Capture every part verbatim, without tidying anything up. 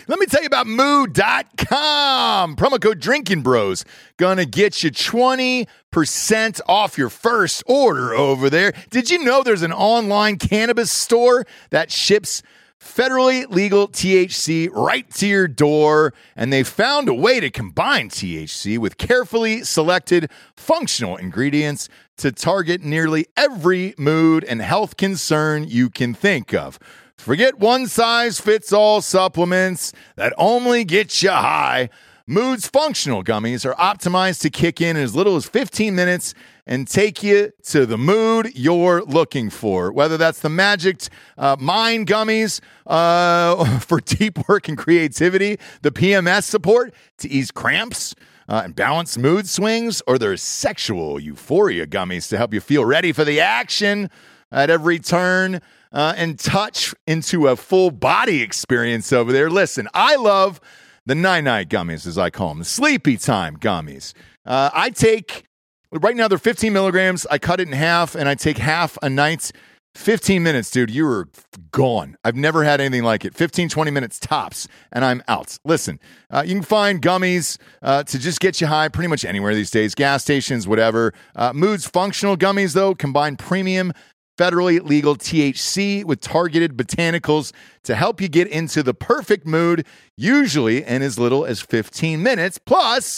Let me tell you about moo dot com. Promo code Drinking Bros. Gonna get you twenty percent off your first order over there. Did you know there's an online cannabis store that ships federally legal T H C right to your door, and they found a way to combine T H C with carefully selected functional ingredients to target nearly every mood and health concern you can think of. Forget one-size-fits-all supplements that only get you high. Mood's functional gummies are optimized to kick in as little as fifteen minutes and take you to the mood you're looking for. Whether that's the Magic uh, Mind gummies uh, for deep work and creativity, the P M S support to ease cramps uh, and balance mood swings, or their sexual euphoria gummies to help you feel ready for the action at every turn uh, and touch into a full body experience over there. Listen, I love the night-night gummies, as I call them, the sleepy time gummies. Uh, I take, right now they're fifteen milligrams. I cut it in half, and I take half a night. fifteen minutes, dude, you were gone. I've never had anything like it. fifteen, twenty minutes tops, and I'm out. Listen, uh, you can find gummies uh, to just get you high pretty much anywhere these days, gas stations, whatever. Uh, Mood's functional gummies, though, combine premium federally legal T H C with targeted botanicals to help you get into the perfect mood, usually in as little as fifteen minutes. Plus,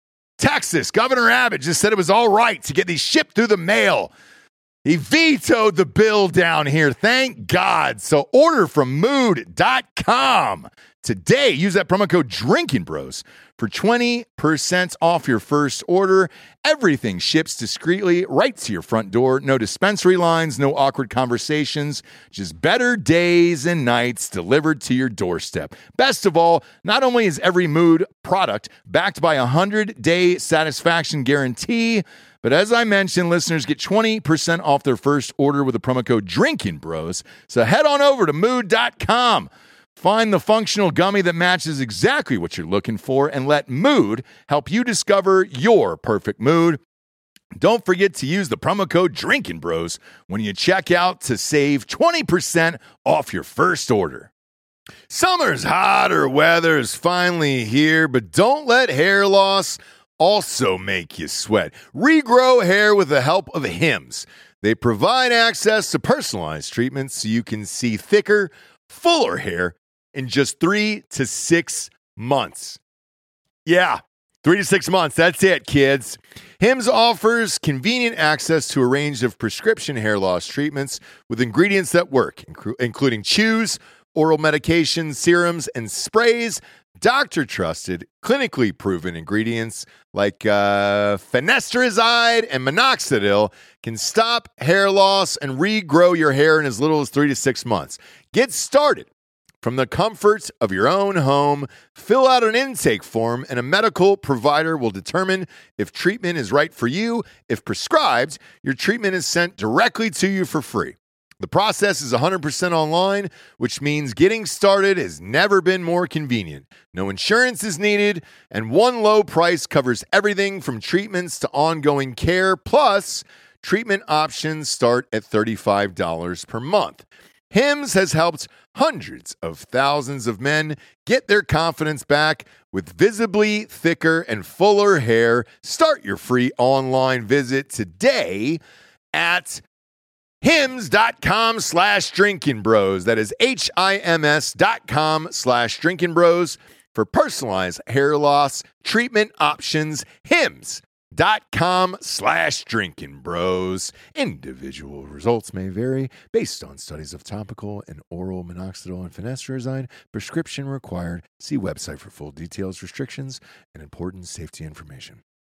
Texas, Governor Abbott just said it was all right to get these shipped through the mail. He vetoed the bill down here. Thank God. So order from mood dot com today. Use that promo code Drinking Bros for twenty percent off your first order. Everything ships discreetly right to your front door. No dispensary lines, no awkward conversations, just better days and nights delivered to your doorstep. Best of all, not only is every Mood product backed by a one hundred day satisfaction guarantee, but as I mentioned, listeners get twenty percent off their first order with the promo code Drinking Bros. So head on over to mood dot com. Find the functional gummy that matches exactly what you're looking for and let Mood help you discover your perfect mood. Don't forget to use the promo code Drinking Bros when you check out to save twenty percent off your first order. Summer's hotter weather is finally here, but don't let hair loss also make you sweat. Regrow hair with the help of Hims. They provide access to personalized treatments so you can see thicker, fuller hair in just three to six months. Yeah, three to six months. That's it, kids. Hims offers convenient access to a range of prescription hair loss treatments with ingredients that work, inc- including chews, oral medications, serums, and sprays. Doctor-trusted, clinically proven ingredients like uh, finasteride and minoxidil can stop hair loss and regrow your hair in as little as three to six months. Get started from the comfort of your own home. Fill out an intake form, and a medical provider will determine if treatment is right for you. If prescribed, your treatment is sent directly to you for free. The process is one hundred percent online, which means getting started has never been more convenient. No insurance is needed, and one low price covers everything from treatments to ongoing care. Plus, treatment options start at thirty-five dollars per month. Hims has helped hundreds of thousands of men get their confidence back with visibly thicker and fuller hair. Start your free online visit today at Hims dot com slash drinking bros. That is H I M S dot com slash drinking bros for personalized hair loss treatment options. Hims dot com slash drinking bros. Individual results may vary based on studies of topical and oral minoxidil and finasteride. Prescription required. See website for full details, restrictions, and important safety information.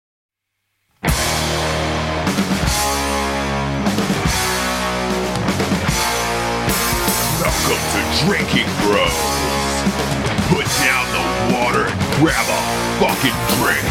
Welcome to Drinking Bros. Put down the water and grab a fucking drink.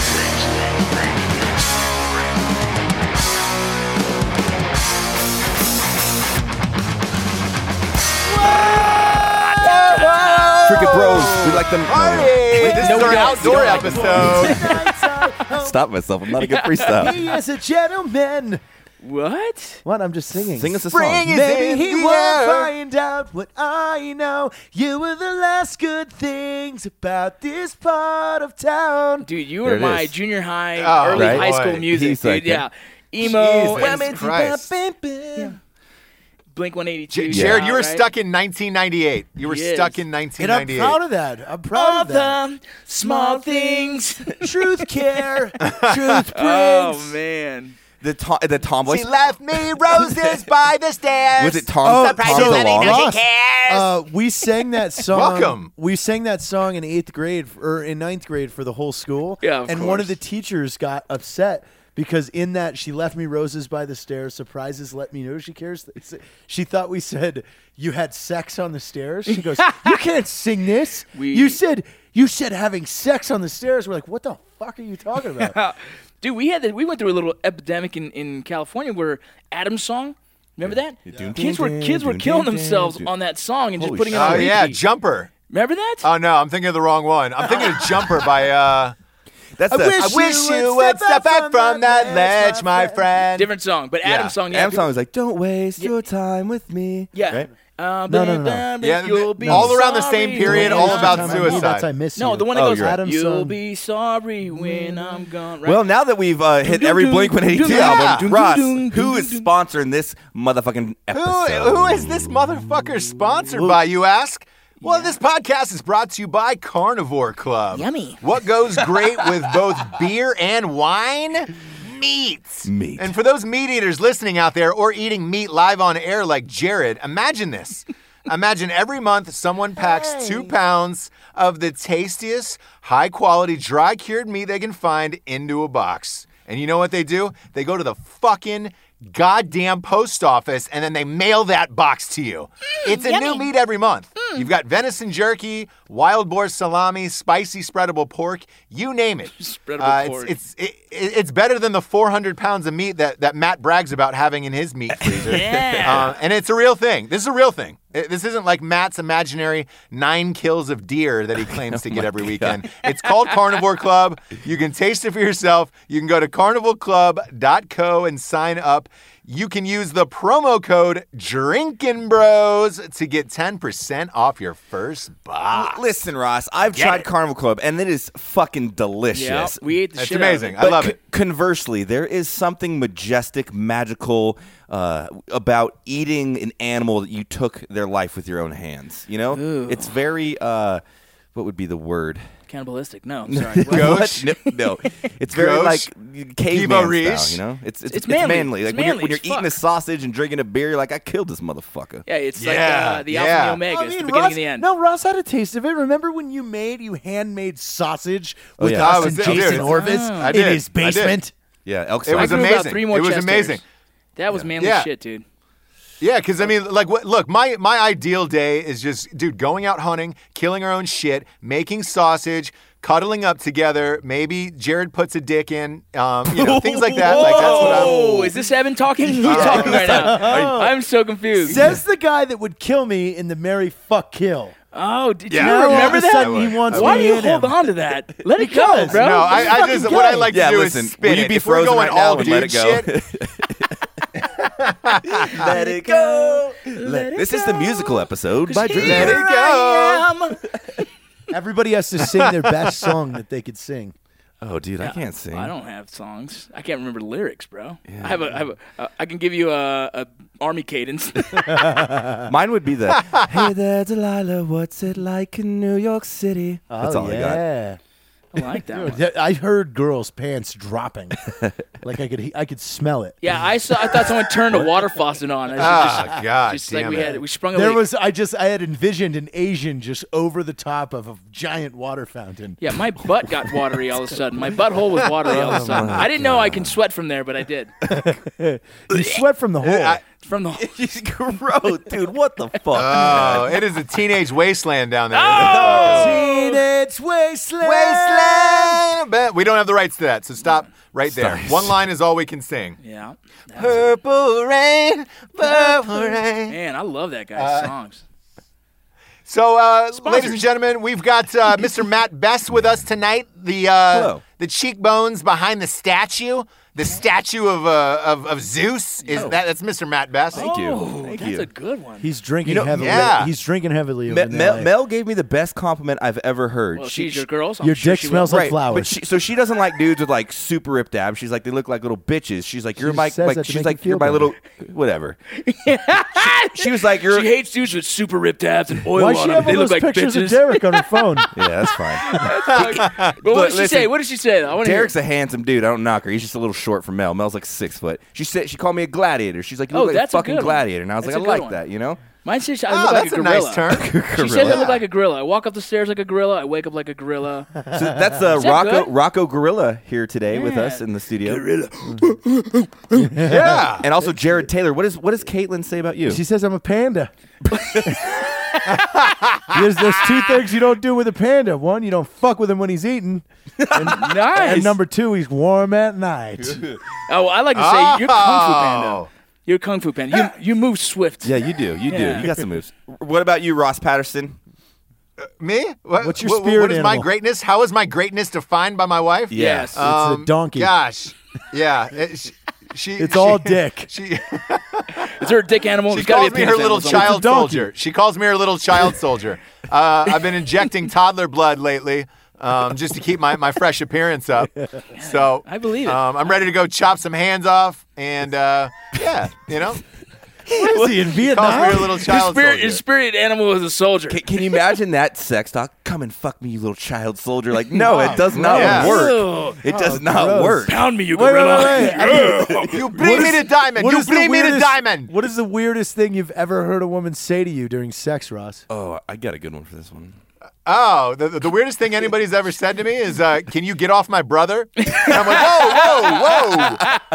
Drinking Bros. We like them. Party! Wait, this No, is our we don't. outdoor We don't like episode. Stop myself. I'm not a good freestyle. He is a gentleman. What? What? I'm just singing. Sing us a Spring song. is Maybe in he the won't air. find out what I know. You were the last good things about this part of town. Dude, you There were it my is. junior high, Oh, early right. high school Boy. music, He's dude. like yeah. Emo, Jesus Christ. Blink one eighty-two. J- Jared, yeah, you were right? stuck in nineteen ninety-eight. You were Yes. stuck in And nineteen I'm ninety-eight. proud of that. I'm proud All of that. the small things. Truth care. Truth Oh, brings. man. The Tom, the Tomboys. She left me roses by the stairs. Was it Tom? Oh, Tom so DeLonge? Ross, uh, we sang that song. Welcome. We sang that song in eighth grade or in ninth grade for the whole school. Yeah, of and one of course. the teachers got upset because in that she left me roses by the stairs. Surprises let me know she cares. She thought we said you had sex on the stairs. She goes, "You can't sing this. We- you said you said having sex on the stairs." We're like, "What the fuck are you talking about?" Dude, we had the, we went through a little epidemic in, in California where Adam's song, remember that? Yeah. Kids were kids were Dun, killing dun, themselves dun. on that song and just Holy putting it shit. on Oh, repeat. yeah, Jumper. Remember that? Oh, no, I'm thinking of the wrong one. I'm thinking of Jumper by, uh... That's I the wish I wish you would step back from that ledge, my friend. Different song, but Yeah. Adam's song. Yeah, Adam song is like, "Don't waste Yeah. your time with me." Yeah. Right? Uh, No, no, no, no. but Yeah, you'll th- be all around the same sorry period, when all I'm about gone. suicide. That's I miss No, you. the one that Oh, goes, you're right. Adam's "You'll song. be sorry when I'm gone." Right? Well, now that we've uh, hit every Blink one eighty-two Yeah. album, Ross, Dun, dun, who dun, is dun. sponsoring this motherfucking Who, episode? who is this motherfucker sponsored by, you ask? Well, this podcast is brought to you by Carnivore Club. Yummy. What goes great with both beer and wine? Meat. Meat. And for those meat eaters listening out there or eating meat live on air like Jared, imagine this. Imagine every month someone packs two pounds of the tastiest, high-quality, dry-cured meat they can find into a box. And you know what they do? They go to the fucking goddamn post office and then they mail that box to you. It's a new meat every month. You've got venison jerky, wild boar salami, spicy spreadable pork, you name it. Spreadable Uh, pork. It's it's, it, it's better than the four hundred pounds of meat that, that Matt brags about having in his meat freezer. Yeah. Uh, and it's a real thing. This is a real thing. It- this isn't like Matt's imaginary nine kills of deer that he claims to get every weekend. It's called Carnivore Club. You can taste it for yourself. You can go to carnivore club dot co and sign up. You can use the promo code Drinkin' Bros to get ten percent off your first box. Listen, Ross, I've Get tried it. Carnival Club, and it is fucking delicious. Yeah, we ate the That's shit amazing. out of I love But it. c- Conversely, there is something majestic, magical uh, about eating an animal that you took their life with your own hands. You know, Ooh. it's very. Uh, what would be the word? it. Cannibalistic. No, I'm sorry. Gauche? What? No, no. It's very Gauche? like caveman Riche? style. You know, it's it's, It's manly. manly. It's Like when you're, manly when you're as eating a fuck. sausage and drinking a beer, you're like, I killed this motherfucker. Yeah, it's Yeah, like uh, the yeah. alpha and the omega. I It's mean, the beginning Ross, and the end. no, Ross had a taste of it. Remember when you made you handmade sausage Oh, with yeah. us I and was- Jason dude, Orvis I in did. his I did. basement? Yeah, elk It I was grew amazing. about three more It was chest amazing. hairs. That was manly Yeah. shit, dude. Yeah, because I mean, like, what, look, my my ideal day is just, dude, going out hunting, killing our own shit, making sausage, cuddling up together. Maybe Jared puts a dick in, um, you know, things like that. Like that's what I'm. Oh, is this Evan talking? Who's talking right now? I'm so confused. Says the guy that would kill me in the Marry Fuck Kill. Oh, did Yeah. you Now all remember of a that? sudden he wants Why me do you in hold him. on to that? Let it Because- go, bro. No, I, I fucking just what I gay. like Yeah, to do listen. is spin Will you it. be If we're frozen going right now all and let dude it go? shit, Let it go. Let it This is the go. musical episode by Dream. Let it Here go. I am. Everybody has to sing their best song that they could sing. Oh, dude, I can't sing. I don't have songs. I can't remember the lyrics, bro. I have a, I have a, uh, I can give you a, a army cadence. Mine would be the Hey there, Delilah, what's it like in New York City? That's oh, all I got. yeah. I like that one. Dude, I heard girls' pants dropping. Like I could, he- I could smell it. Yeah, I saw. I thought someone turned a water faucet on. I should Ah, just, God just like damn we it. had, we sprung a There leak. was, I just, I had envisioned an Asian just over the top of a giant water fountain. Yeah, my butt got watery all of a sudden. My butthole was watery all of a sudden. I didn't know I can sweat from there, but I did. You sweat from the hole. I- From the He's gross, dude. What the fuck? Oh, it is a teenage wasteland down there. Oh! Teenage wasteland. Wasteland. But we don't have the rights to that, so stop right there. Stop. One line is all we can sing. yeah. Purple rain, purple rain. Man, I love that guy's songs. So, uh, ladies and gentlemen, we've got uh, Mister Matt Best with us tonight. The uh, Hello. the cheekbones behind the statue. the statue of uh, of, of Zeus. Is Oh. that that's Mister Matt Best? Thank you. Oh, Thank that's you. a good one. He's drinking You know- heavily. Yeah. He's drinking heavily. Me- over in Mel, L A. Mel gave me the best compliment I've ever heard. well, She- she's your girl. So I'm Your sure dick she smells will. like right, flowers. but she, so she doesn't like dudes with like super ripped abs. She's like they look like little bitches. She's like you're She my says like that to she's make like you you're feel my better. little whatever. she, she was like you're She hates dudes with super ripped abs and oil Why on does she them. have all They look those like pictures bitches. of Derek on her phone? yeah that's fine. But what did she listen, say? What did she say? I want to hear. Derek's a handsome dude. I don't knock her. He's just a little short for Mel. Mel's like six foot. She said she called me a gladiator. She's like you Oh, look like a that's a fucking good one. gladiator. And I was That's like a I good like one. that. You know. Mine says I Oh, look like that's a a gorilla. nice term. She says I look like a gorilla. I walk up the stairs like a gorilla. I wake up like a gorilla. So that's uh, Is that Rocco good? Rocco Gorilla here today with Yeah. us in the studio. Yeah. And also Jared Taylor. What is what does Caitlin say about you? She says I'm a panda. there's, there's two things you don't do with a panda. One, you don't fuck with him when he's eating. And, Nice. and number two, he's warm at night. Oh, I like to say you're kung fu panda. Oh. You're kung fu panda. You you move swift. yeah, you do. You Yeah. do. You got some moves. What about you, Ross Patterson? Me? What, What's your what- spirit What is my animal? greatness? How is my greatness defined by my wife? Yes. It's a donkey. Gosh. Yeah. It, she, she, It's she- all dick. She, Is there a dick animal? she There's gotta calls be a me her penis little animal somewhere. child donkey. soldier. She calls me her little child soldier. Uh, I've been injecting toddler blood lately. Um, just to keep my, my fresh appearance up. So I believe it. Um, I'm ready to go chop some hands off, and uh, yeah, you know, What is he in calls me her Vietnam? little His child spirit, soldier. his spirit animal is a soldier. Can, can you imagine that sex talk? Come and fuck me, you little child soldier. Like, no, it does not Yeah. work. Ew. It does not gross. work. Pound me, you Wait, wait, gorilla. wait, wait. You bring me the diamond. What You is the bring me the weirdest- diamond. What is the weirdest thing you've ever heard a woman say to you during sex, Ross? Oh, I got a good one for this one. Oh, the, the weirdest thing anybody's ever said to me is, uh, "Can you get off my brother?" And I'm like, "Whoa, whoa, whoa!"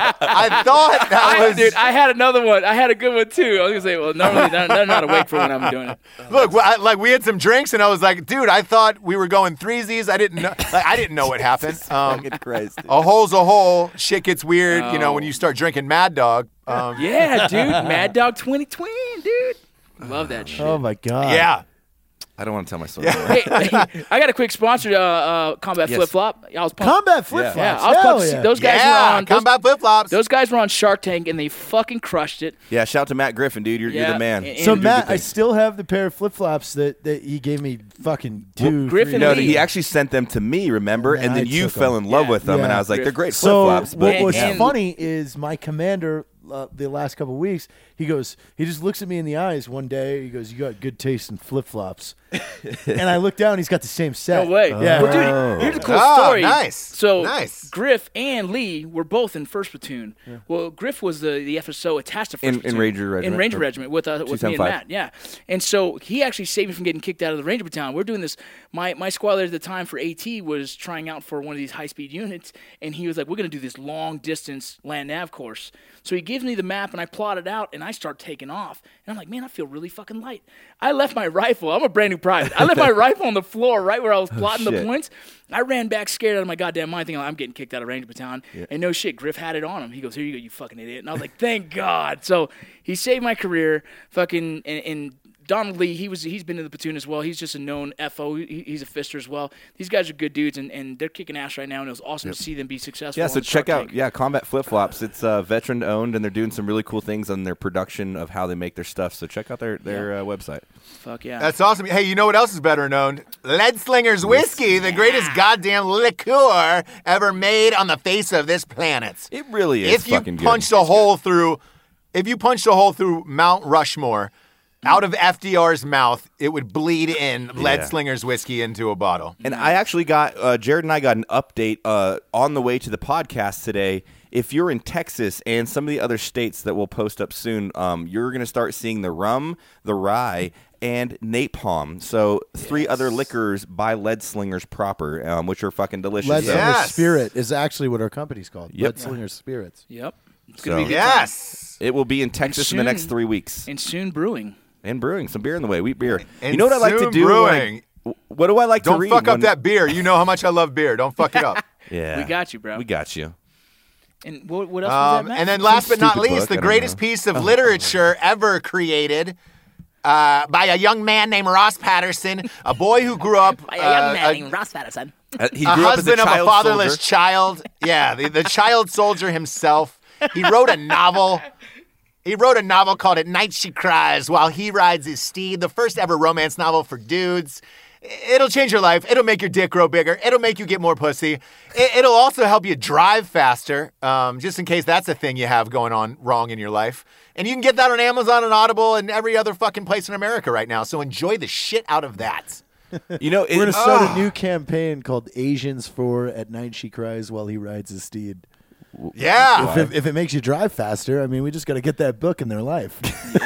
I thought that I, was. dude, I had another one. I had a good one too. I was gonna say, well, normally they're, they're not awake for when I'm doing it. Look, well, I, like we had some drinks, and I was like, "Dude, I thought we were going threesies. I didn't know. Like, I didn't know what happened." Um, Fucking Christ. a hole's a hole. Shit gets weird, you know, when you start drinking Mad Dog. Um, Yeah, dude. Mad Dog twenty twenty, dude. Love that shit. Oh my god. yeah. I don't want to tell my story. anymore. Hey, hey, I got a quick sponsor. Uh, uh, Combat Yes. Flip Flop. I was pumped. Combat flip flops. Yeah, I was Hell pumped to see yeah. those guys Yeah, were on. Those, combat flip flops. those guys were on Shark Tank and they fucking crushed it. Yeah, shout out to Matt Griffin, dude. You're, you're Yeah, the man. and- So and- Matt, I still have the pair of flip flops that, that he gave me fucking two. Griffin three no, Lee. he actually sent them to me, remember? And And then I you took fell them. in love Yeah. with them, and Yeah. I was like, they're great flip So flops. what But was And- funny is my commander uh, the last couple of weeks, he goes, he just looks at me in the eyes one day. He goes, "You got good taste in flip flops," and I look down. He's got the same set. No way. Yeah. Well, dude, here's a cool Oh, story. nice. So Nice. Griff and Lee were both in first platoon. Well, Griff was the, the F S O attached to first In- in platoon. Ranger Regiment, In Ranger or Regiment with, uh, with me and 275. Matt. Yeah. And so he actually saved me from getting kicked out of the Ranger Battalion. We're doing this. My, my squad leader at the time for AT was trying out for one of these high-speed units, and he was like, we're going to do this long-distance land nav course. So he gives me the map, and I plot it out, and I start taking off. And I'm like, man, I feel really fucking light. I left my rifle. I'm a brand new private. I left my rifle on the floor right where I was plotting the shit. points. I ran back scared out of my goddamn mind thinking, I'm getting kicked out of Ranger Battalion. And no shit, Griff had it on him. He goes, here you go, you fucking idiot. And I was like, thank God. So he saved my career. Fucking, and, and Donald Lee, he was, he's been in the platoon as well. He's just a known F O. He, he's a fister as well. These guys are good dudes, and, and they're kicking ass right now, and it was awesome to see them be successful. yeah, on so the Shark check out Tank. yeah Combat Flip Flops. It's uh, veteran owned, and they're doing some really cool things on their production of how they make their stuff. So check out their their uh, website. Fuck yeah. That's awesome. Hey, you know what else is better known? Lead Slinger's Whiskey, the greatest goddamn liqueur ever made on the face of this planet. It really is If you fucking good. punched a hole through, if you punched a hole through Mount Rushmore, out of F D R's mouth, it would bleed in Lead Yeah. Slinger's Whiskey into a bottle. And I actually got uh, Jared and I got an update uh, on the way to the podcast today. If you're in Texas and some of the other states that we'll post up soon, um, you're going to start seeing the rum, the rye, and napalm. So three other liquors by Lead Slingers proper, um, which are fucking delicious. Lead So- Yeah. Slinger Yes. Spirit is actually what our company's called. Yep. Lead Slinger Spirits. Yep. It's going to So- be a good time. Yes. It will be in Texas in the soon- next three weeks. And soon brewing. And brewing. Some beer in the way. Wheat beer. And you know what I like to soon do? when I- brewing. what do I like to Don't read? fuck up when- that beer. You know how much I love beer. Don't fuck it up. Yeah. We got you, bro. We got you. And what, what else was Um, that, Matt? and then last but not stupid least, book, I the don't greatest know. piece of literature ever created. uh, by a young man named Ross Patterson, a boy who grew up By a young uh, man a- named Ross Patterson. Uh, he a grew up as a husband of a child fatherless soldier. child. Yeah, the, the child soldier himself. He wrote a novel. He wrote a novel called At Night She Cries While He Rides His Steed, the first ever romance novel for dudes. It'll change your life. It'll make your dick grow bigger. It'll make you get more pussy. It, it'll also help you drive faster, um, just in case that's a thing you have going on wrong in your life. And you can get that on Amazon and Audible and every other fucking place in America right now. So enjoy the shit out of that. You know, We're it, going to start Ah. a new campaign called Asians for At Night She Cries While He Rides His Steed. Yeah. If it, if it makes you drive faster, I mean, we just got to get that book in their life.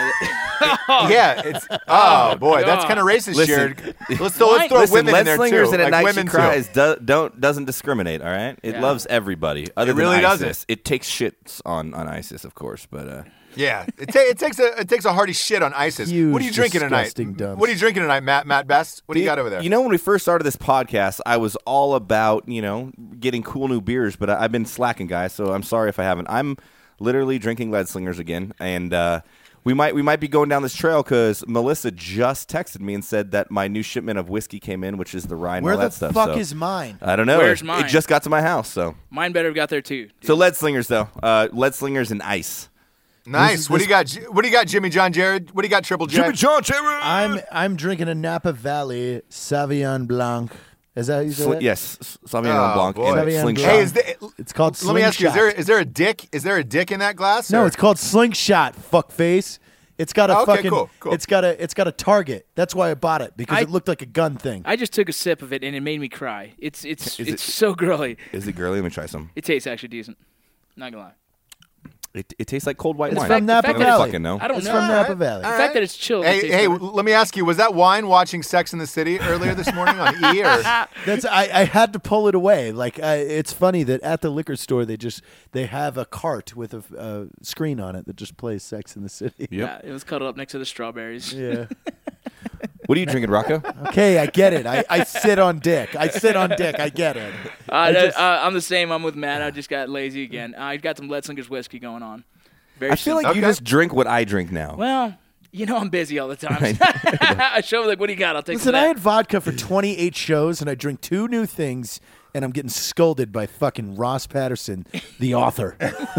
Yeah, it's oh boy, that's God. kind of racist, Listen. Jared. Let's throw, let's throw Listen, women in Lead there Slingers too, and At like Night She women too. Cries do, don't doesn't discriminate. All right, it Yeah. loves everybody. Other It really than doesn't. ISIS, it takes shits on, on ISIS, of course. But uh, Yeah, it, ta- it takes a it takes a hearty shit on ISIS. Huge, what are you drinking tonight? disgusting dumps. What are you drinking tonight, Matt? Matt Best? What do you got over there? You know, when we first started this podcast, I was all about you know getting cool new beers, but I, I've been slacking, guys. So I'm sorry if I haven't. I'm literally drinking Lead Slingers again, and uh, we might we might be going down this trail because Melissa just texted me and said that my new shipment of whiskey came in, which is the Rhine Where and all the that stuff. fuck so. is mine? I don't know. Where's it, mine? it just got to my house, so Mine better have got there too. so Lead Slingers though. Uh, Lead Slingers and ice. nice. This is- what do you got? J- What do you got, Jimmy John Jared? What do you got, Triple J? John Cherry. I'm I'm drinking a Napa Valley Sauvignon Blanc. Is that how you say Sli- that? yes, S- Sauvignon Oh, Blanc boy. and Sauvignon Slingshot. Blanc. Hey, is the, It's called let me ask you: is there Slingshot. is there a dick? Is there a dick in that glass? No, or- it's called Slingshot. Fuckface. It's got a Okay, fucking. cool, cool. It's got a. It's got a target. That's why I bought it because I- it looked like a gun thing. I just took a sip of it and it made me cry. It's it's Is it's it- so girly. Is it girly? Let me try some. It tastes actually decent. Not gonna lie. It, it tastes like cold white It's wine. from the Napa fact I that don't Valley. fucking know. I don't It's know. from All Napa right, Valley. all The right. fact that it's chilled. it Hey, tastes hey, better. let me ask you: was that wine watching Sex in the City earlier this morning on E? Or That's I, I had to pull it away. Like I, it's funny that at the liquor store they just they have a cart with a uh, screen on it that just plays Sex in the City. Yeah, it was cuddled up next to the strawberries. Yeah. What are you drinking, Rocco? Okay, I get it. I, I sit on dick. I sit on dick. I get it. Uh, I no, just- uh, I'm the same. I'm with Matt. I just got lazy again. I got some Lead Slingers whiskey going on. Very I feel like simple. you Okay. just drink what I drink now. Well, you know I'm busy all the time. I show like, what do you got? I'll take Listen, some I of had that. vodka for twenty-eight shows, and I drink two new things, and I'm getting scolded by fucking Ross Patterson, the author.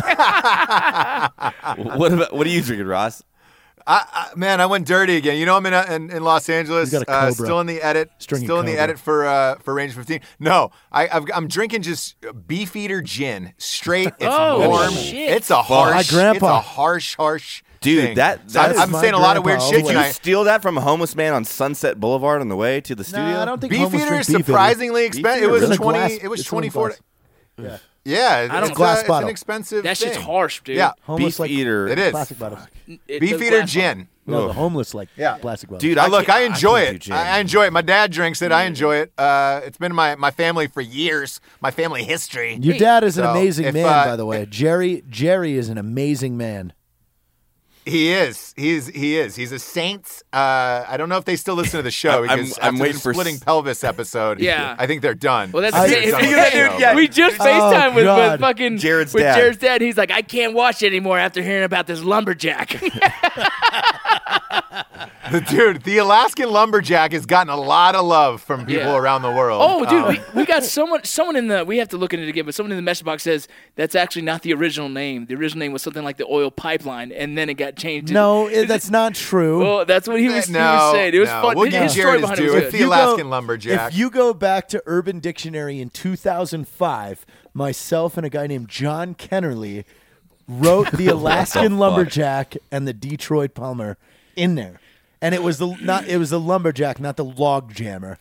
what about what are you drinking, Ross? I, I, man, I went dirty again. You know, I'm in uh, in, in Los Angeles. You got a Uh, Cobra. still in the edit. Stringy still in the Cobra. edit for uh, for Range fifteen. No, I, I've, I'm drinking just Beefeater gin, straight. It's Oh, warm. shit. It's a harsh. My grandpa. It's a harsh, harsh. Dude, thing. that- So I'm, that is I'm my saying a lot of weird grandpa shit all Did the you tonight. steal that from a homeless man on Sunset Boulevard on the way to the studio? Nah, I don't think homeless Beefeater drink is Beefeater. surprisingly expensive. It was It's in a twenty. glass- It was it's in a twenty four. glass. Yeah. Yeah, I don't- it's, Glass uh, it's bottle. an expensive. That shit's thing. harsh, dude. Yeah, Homeless Beef like eater. It is. plastic bottles. It- the Beefeater glass gin. No, the Ugh. homeless like Yeah. plastic bottles. Dude, Uh, I look, can't- I enjoy can't do it. gin. I, I enjoy it. My dad drinks it. I enjoy it. Uh, it's been my, my family for years. My family history. Your dad is an So, amazing if, man, uh, by the way. Jerry Jerry is an amazing man. He is. He's he is. He's a saint. Uh, I don't know if they still listen to the show I'm- because I'm after waiting the for splitting s- pelvis episode, Yeah. I think they're done. Well, that's I the think thing. they're If done you with got- the dude, show, yeah, but- we just Oh, FaceTime with, God. with fucking Jared's with dad. Jared's dad. And he's like, I can't watch it anymore after hearing about this lumberjack. Dude, the Alaskan lumberjack has gotten a lot of love from people Yeah. around the world. Oh, dude, Um, we, we got someone. Someone in the. We have to look into it again. But someone in the message box says that's actually not the original name. The original name was something like the oil pipeline, and then it got changed. to- No, it, that's not true. Well, that's what he was, he no, was saying. It was no. fun. We'll His give story Jared his behind it due. was It's good. the You go- Alaskan lumberjack. If you go back to Urban Dictionary in two thousand five, myself and a guy named John Kennerly wrote the Alaskan fuck? lumberjack and the Detroit Palmer in there. And it was the not it was the lumberjack, not the log jammer.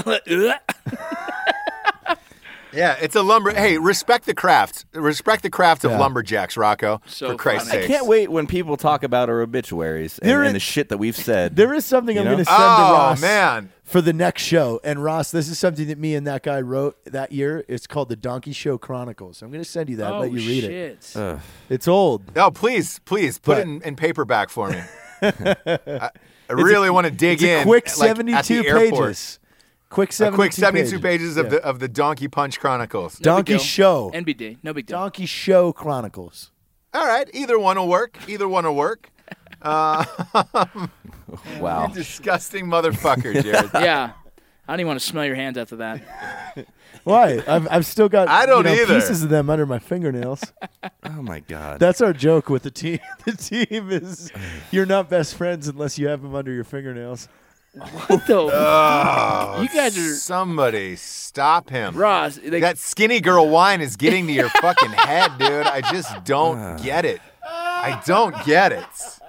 Yeah, it's a lumber. Hey, respect the craft. Respect the craft of Yeah. lumberjacks, Rocco. So for Christ's funny. sake. I can't wait when people talk about our obituaries and, There and is- the shit that we've said. There is something You I'm know? going to send to Oh Ross man. for the next show. And Ross, this is something that me and that guy wrote that year. It's called the Donkey Show Chronicles. I'm going to send you that. oh let you read it. shit! Ugh. It's old. Oh, please, please put But- it in, in paperback for me. I, I really want to dig It's a in. quick like, at seventy-two the airport. pages. Quick A seventy-two, quick seventy-two pages, of Yeah. the of the Donkey Punch Chronicles. No big Donkey deal. Show. N B D. No big deal. Donkey Show Chronicles. All right, either one will work. Either one will work. Uh, Wow. Disgusting motherfucker, Jared. Yeah. I don't even want to smell your hands after that. Why? I've I've still got I don't you know, either. pieces of them under my fingernails. Oh my God. That's our joke with the team. The team is you're not best friends unless you have them under your fingernails. What the? Oh, You guys are- somebody stop him. Ross, like, That skinny girl wine is getting to your fucking head, dude. I just don't get it. I don't get it.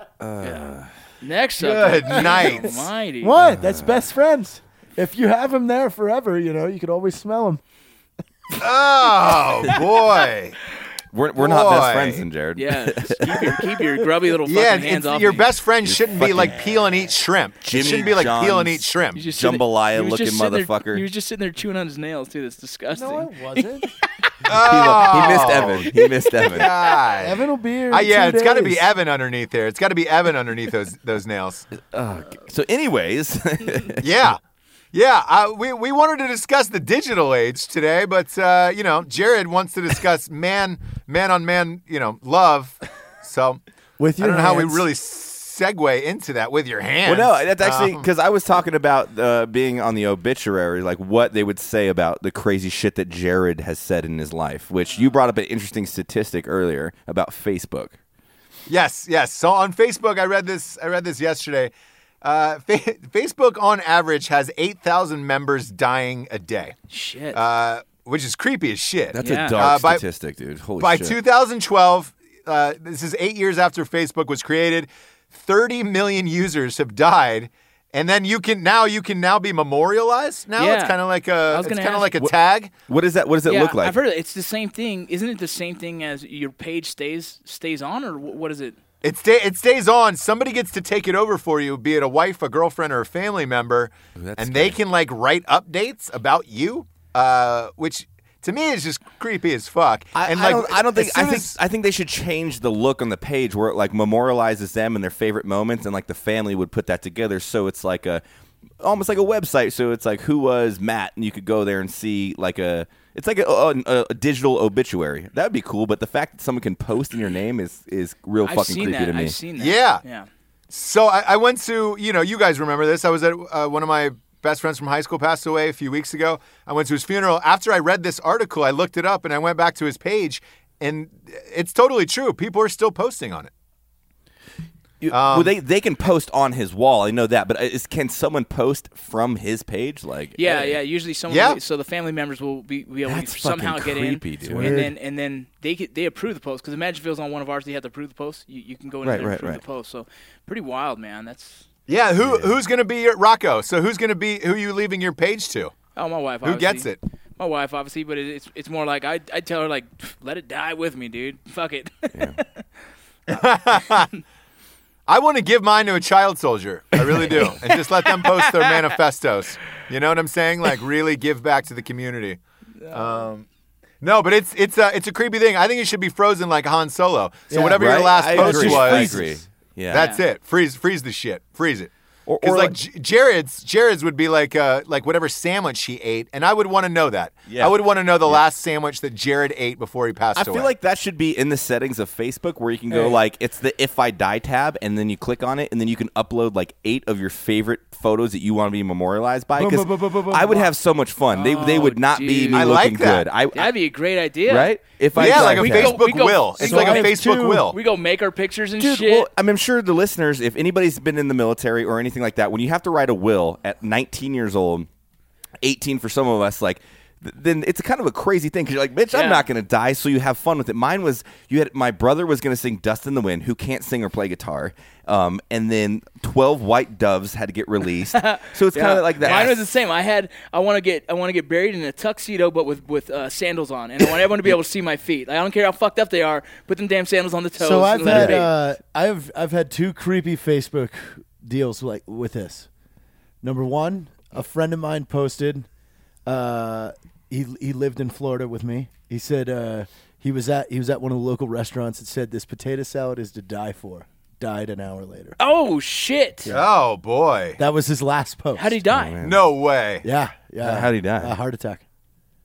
next Good up. night. Almighty. What? That's best friends. If you have them there forever, you know, you could always smell them. Oh boy. We're, we're not best Boy. friends, then, Jared. Yeah, just keep your, keep your grubby little fucking Yeah, hands it's, off your me. best friend shouldn't be like peel and eat shrimp. Jimmy it shouldn't be like peel and John's eat shrimp. He's just sitting- Jambalaya he was looking just sitting there- motherfucker. He was just sitting there chewing on his nails too. That's disgusting. No, I wasn't. Oh, He missed Evan. He missed Evan. God. Evan will be here. in Uh, yeah, two it's got to be days. Evan underneath there. It's got to be Evan underneath those those nails. Oh, okay. So, anyways, Yeah. Yeah, uh, we, we wanted to discuss the digital age today, but, uh, you know, Jared wants to discuss man, man on man, you know, love. So With I your don't know how we hands. really segue into that with your hands. well, no, that's actually Um, because I was talking about uh, being on the obituary, like what they would say about the crazy shit that Jared has said in his life, which you brought up an interesting statistic earlier about Facebook. Yes, yes. So on Facebook, I read this. I read this yesterday. Uh, fa- Facebook, on average, has eight thousand members dying a day, Shit. uh, which is creepy as shit. That's Yeah. a dark Uh, by- statistic, dude. Holy By shit. two thousand twelve, uh, this is eight years after Facebook was created, thirty million users have died. And then you can now you can now be memorialized. Now it's Yeah. kind of like I a was it's gonna kind of ask- like a tag. what is that? What does it yeah, look like? I've heard it. It's the same thing. Isn't it the same thing as your page stays stays on, or wh- what is it? It stay, it stays on. Somebody gets to take it over for you, be it a wife, a girlfriend, or a family member, that's and they scary. can like write updates about you, uh, which to me is just creepy as fuck. I, and I like, don't, I don't as think. I soon think. as- I think they should change the look on the page where it like memorializes them and their favorite moments, and like the family would put that together, so it's like a, almost like a website. So it's like who was Matt, and you could go there and see like a. It's like a, a, a digital obituary. That would be cool. But the fact that someone can post in your name is is real I've fucking seen creepy that. to me. I've seen that. Yeah. Yeah. So I, I went to, you know, you guys remember this. I was at uh, one of my best friends from high school passed away a few weeks ago. I went to his funeral. After I read this article, I looked it up and I went back to his page, and it's totally true. People are still posting on it. You- Um, well, they they can post on his wall. I know that, but is, can someone post from his page? Like, Yeah, hey, yeah. Usually, someone. Yeah. So the family members will be, be able That's to somehow fucking get creepy, in, dude. and Weird. then and then they get, they approve the post. Because imagine if it was on one of ours, they have to approve the post. You, you can go in Right, there and right, approve right. the post. So pretty wild, man. That's Yeah, who who's gonna be your Rocco? So who's gonna be who are you leaving your page to? oh my wife. Who Obviously. gets it? My wife, obviously, but it, it's it's more like I I tell her like, let it die with me, dude. Fuck it. I want to give mine to a child soldier. I really do, and just let them post their manifestos. You know what I'm saying? Like really give back to the community. Um, no, but it's it's a it's a creepy thing. I think it should be frozen like Han Solo. So Yeah, whatever right? your last I post agree. was, I agree. Yeah, that's it. Freeze freeze the shit. Freeze it. Or- Because or like like- J- Jared's, Jared's would be like uh, like whatever sandwich he ate, and I would want to know that. Yeah. I would want to know the last sandwich that Jared ate before he passed I away. feel like that should be in the settings of Facebook where you can go Hey. like it's the If I Die tab, and then you click on it, and then you can upload like eight of your favorite photos that you want to be memorialized by. Boom, Because boom, boom, boom, boom, I would boom. have so much fun. They they Oh, would not be dude. me I looking like that. good. I, That'd be a great idea, right? If I yeah, Die like a we tab. go- Facebook we go- will. It's so like I a have Facebook two- will. We go make our pictures and Dude, shit. well, I mean, I'm sure the listeners, if anybody's been in the military or anything like that, when you have to write a will at nineteen years old, eighteen for some of us, like, th- then it's kind of a crazy thing because you're like, bitch, Yeah. I'm not going to die, so you have fun with it. Mine was, you had, my brother was going to sing Dust in the Wind, who can't sing or play guitar, um, and then twelve White Doves had to get released. So it's Yeah. kind of like that. Mine was the same. I had I want to get I want to get buried in a tuxedo, but with with uh, sandals on, and I want everyone to be able to see my feet. Like, I don't care how fucked up they are. Put them damn sandals on the toes. So I've and let had it be. uh, I've I've had two creepy Facebook deals like with this. Number one, a friend of mine posted. Uh, he he lived in Florida with me. He said uh, he was at he was at one of the local restaurants. It said this potato salad is to die for. Died an hour later. Oh shit! Oh boy, That was his last post. How'd he die? man. no way. Yeah, yeah. Uh, how'd he die? A heart attack.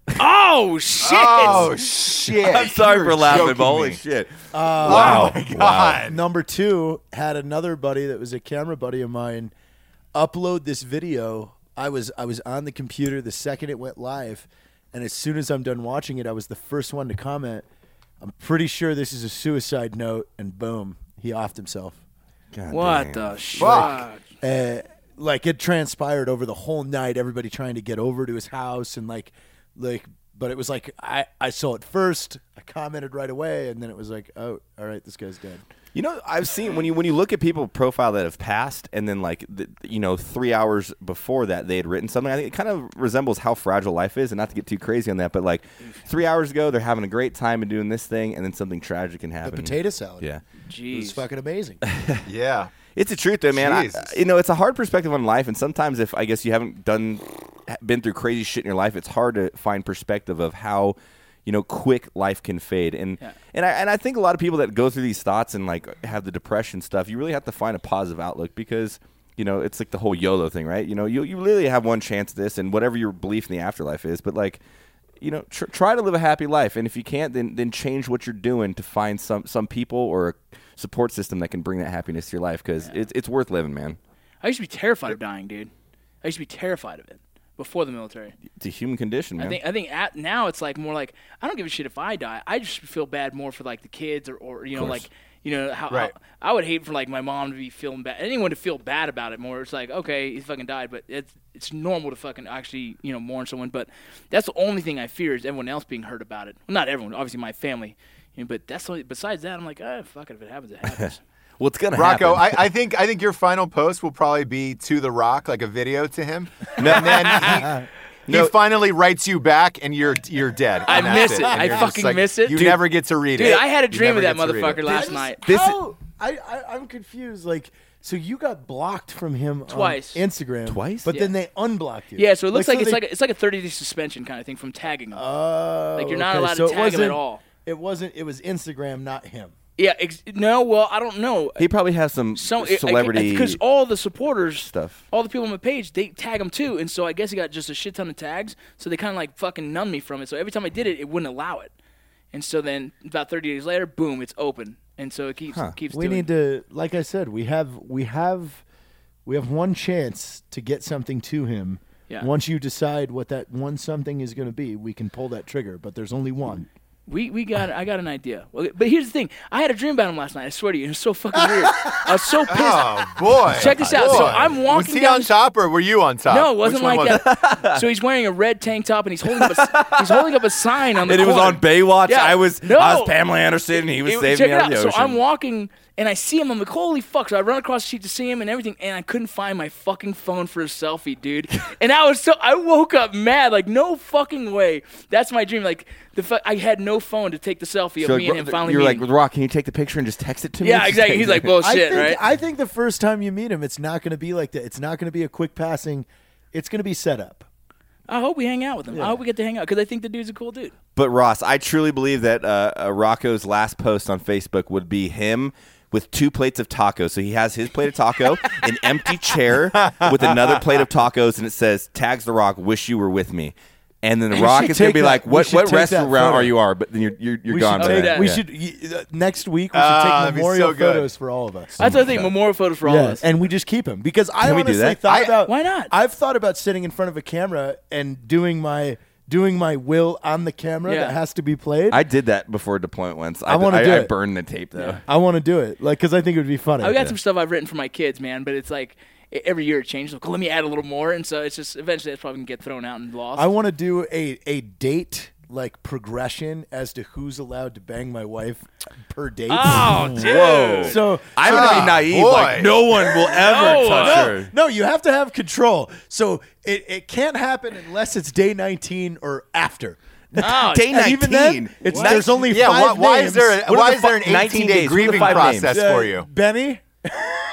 Oh shit! Oh shit! I'm sorry You're for laughing, joking but holy me. shit. Wow! Oh my god! Number two had another buddy that was a camera buddy of mine upload this video. I was I was on the computer the second it went live, and as soon as I'm done watching it, I was the first one to comment. I'm pretty sure this is a suicide note, and boom, he offed himself. God What damn. the Fuck. fuck? Uh, like it transpired over the whole night. Everybody trying to get over to his house, and like, like, but it was like I I saw it first. I commented right away, and then it was like, oh, all right, this guy's dead. You know, I've seen when you when you look at people profile that have passed, and then like the, you know, three hours before that they had written something. I think it kind of resembles how fragile life is, and not to get too crazy on that, but like three hours ago they're having a great time and doing this thing, and then something tragic can happen. The potato salad. Yeah, It was Jeez. fucking amazing. Yeah. it's the truth, though, man. I, Jesus. you know, it's a hard perspective on life, and sometimes if I guess you haven't done been through crazy shit in your life, it's hard to find perspective of how. You know, quick life can fade, and Yeah. and I and I think a lot of people that go through these thoughts and like have the depression stuff, you really have to find a positive outlook because you know it's like the whole YOLO thing, right? You know, you you literally have one chance at this, and whatever your belief in the afterlife is, but like, you know, tr- try to live a happy life, and if you can't, then then change what you're doing to find some some people or a support system that can bring that happiness to your life because yeah. it's it's worth living, man. I used to be terrified of dying, dude. I used to be terrified of it before the military. It's a human condition, man. I think I think at, now it's like more like I don't give a shit if I die. I just feel bad more for like the kids or, or you know like you know how, Right. how I would hate for like my mom to be feeling bad. Anyone to feel bad about it more. It's like okay, he fucking died, but it's it's normal to fucking actually you know mourn someone. But that's the only thing I fear is everyone else being hurt about it. Well, not everyone, obviously my family. You know, but that's the only, besides that, I'm like, ah, fuck it. If it happens, it happens. well, it's gonna Rocco, happen. I, I think I think your final post will probably be to The Rock, like a video to him, and then he, No. he finally writes you back, and you're you're dead. I And that's miss it. And I you're just fucking like, miss it. You Dude- never get to read Dude, it. I had a You dream of never that get to read it. motherfucker last night. This is- How? I, I I'm confused. Like, so you got blocked from him Twice. on Instagram Twice? but Yeah. then they unblocked you. Yeah, so it looks like, so it's they- like a, it's like a thirty day suspension kind of thing from tagging him. Oh, Like, you're not okay. allowed to So it tag him at wasn't- all. It wasn't. It was Instagram, not him. yeah, ex- no, well, I don't know. he probably has some So celebrity because all the supporters stuff. all the people on my page, they tag him too, and so I guess he got just a shit ton of tags. So they kind of like fucking numbed me from it. So every time I did it, it wouldn't allow it. And so then about thirty days later, boom, it's open, and so it keeps Huh. keeps. We doing need to, like I said, we have we have we have one chance to get something to him. Yeah. Once you decide what that one something is going to be, we can pull that trigger. But there's only one. We we got I got an idea. Well, but here's the thing: I had a dream about him last night. I swear to you, it was so fucking weird. I was so pissed. Oh boy! Check this out. Boy. So I'm walking Was he down on the- top or were you on top? No, it wasn't Which one like was that. So he's wearing a red tank top and he's holding up a, he's holding up a sign on the And it was corner. on Baywatch. Yeah. I was No. I was Pamela Anderson, and he was It- saving check me it out out. of the So ocean. I'm walking and I see him. I'm like, holy fuck! So I run across the street to see him and everything, and I couldn't find my fucking phone for a selfie, dude. And I was so I woke up mad, like no fucking way. That's my dream. Like the fu- I had no phone to take the selfie of So, me and him finally you're like, meeting. Rock, can you take the picture and just text it to me? Yeah, Just exactly. text He's it. like, bullshit, I think, right? I think the first time you meet him, it's not going to be like that. It's not going to be a quick passing. It's going to be set up. I hope we hang out with him. I hope we get to hang out because I think the dude's a cool dude. But Ross, I truly believe that uh, uh, Rocco's last post on Facebook would be him with two plates of tacos. So he has his plate of taco, an empty chair with another plate of tacos, and it says, "Tags the Rock, wish you were with me." And then the We Rock should is going to take be that- like, we "What should what take that restaurant photo. are you are?" But then you're you're, you're we gone. should by take, then. we Yeah. should y- uh, next week. We should Ah, take that'd be memorial so good. photos for all of us. That's what I think. Memorial photos for all of Yeah, us. and we just keep him because I Can we do honestly that? thought I- about Why not? I've thought about sitting in front of a camera and doing my doing my will on the camera Yeah. that has to be played. I did that before deployment once. I, I wanna I, do I it. burned the tape though. I want to do it, like, because I think it would be funny. I've got some stuff I've written for my kids, man, but it's like e- every year it changes. Like, let me add a little more, and so it's just eventually that's probably gonna get thrown out and lost. I want to do a a date like progression as to who's allowed to bang my wife per date. oh, dude. Whoa. So I'm going to Ah, be naive. boy. Like, no one will ever No touch one. her. no, you have to have control. So it, it can't happen unless it's day nineteen or after. Oh, Day And even then, nineteen. it's What? there's only Yeah, five why, why names. is there a, What are why the is there fu- an nineteen eighteen day days? What are the grieving five names? process Uh, for you? Benny?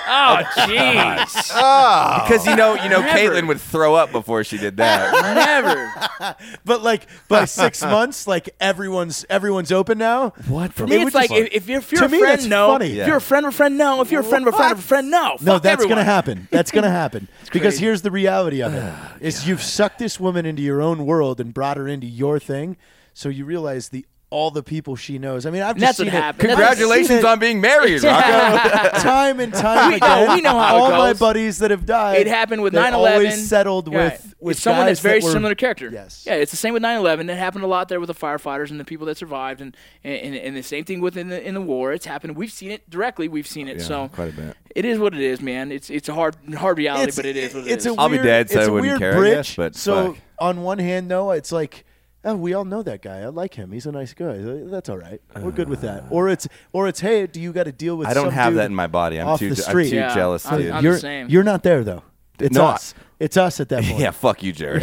Oh, jeez. Oh. Because you know, you know, Never. Caitlin would throw up before she did that. Never. But like by six months, like everyone's everyone's open now. What? For me, It would it's like just- if, if you're, if you're To a me, friend, that's no. funny. If Yeah. you're a friend of a friend, no. If you're a friend of a friend of a friend, no. No, Fuck that's everyone. gonna happen. That's gonna happen. Because crazy. here's the reality of it: is you've sucked this woman into your own world and brought her into your thing. So you realize the all the people she knows. I mean, I've And just that's what seen it. happened. I've seen Congratulations it on being married, Rocco. time and time We again. know- we know how it all my goes. buddies that have died. It happened with they nine eleven. Always settled Right. with with it's someone that's guys that very were- similar character. Yes. Yeah, it's the same with nine eleven. It happened a lot there with the firefighters and the people that survived, and and, and the same thing within the in the war. It's happened. We've seen it directly. We've seen it. Yeah, so quite a bit. it is what it is, man. It's it's a hard hard reality, but it is what it it's is. A I'll be weird, dead, so it's I a wouldn't weird care, I bridge. guess, but so fuck. on one hand, though, it's like, oh, we all know that guy. I like him. He's a nice guy. That's all right. We're good with that. Or it's or it's hey, do you got to deal with? I don't some have dude that in my body. I'm off too. the I'm street? too Yeah, jealous, I'm- dude. I'm you're the same. you're not there though. It's No, us. It's us at that point. yeah, fuck you, Jared.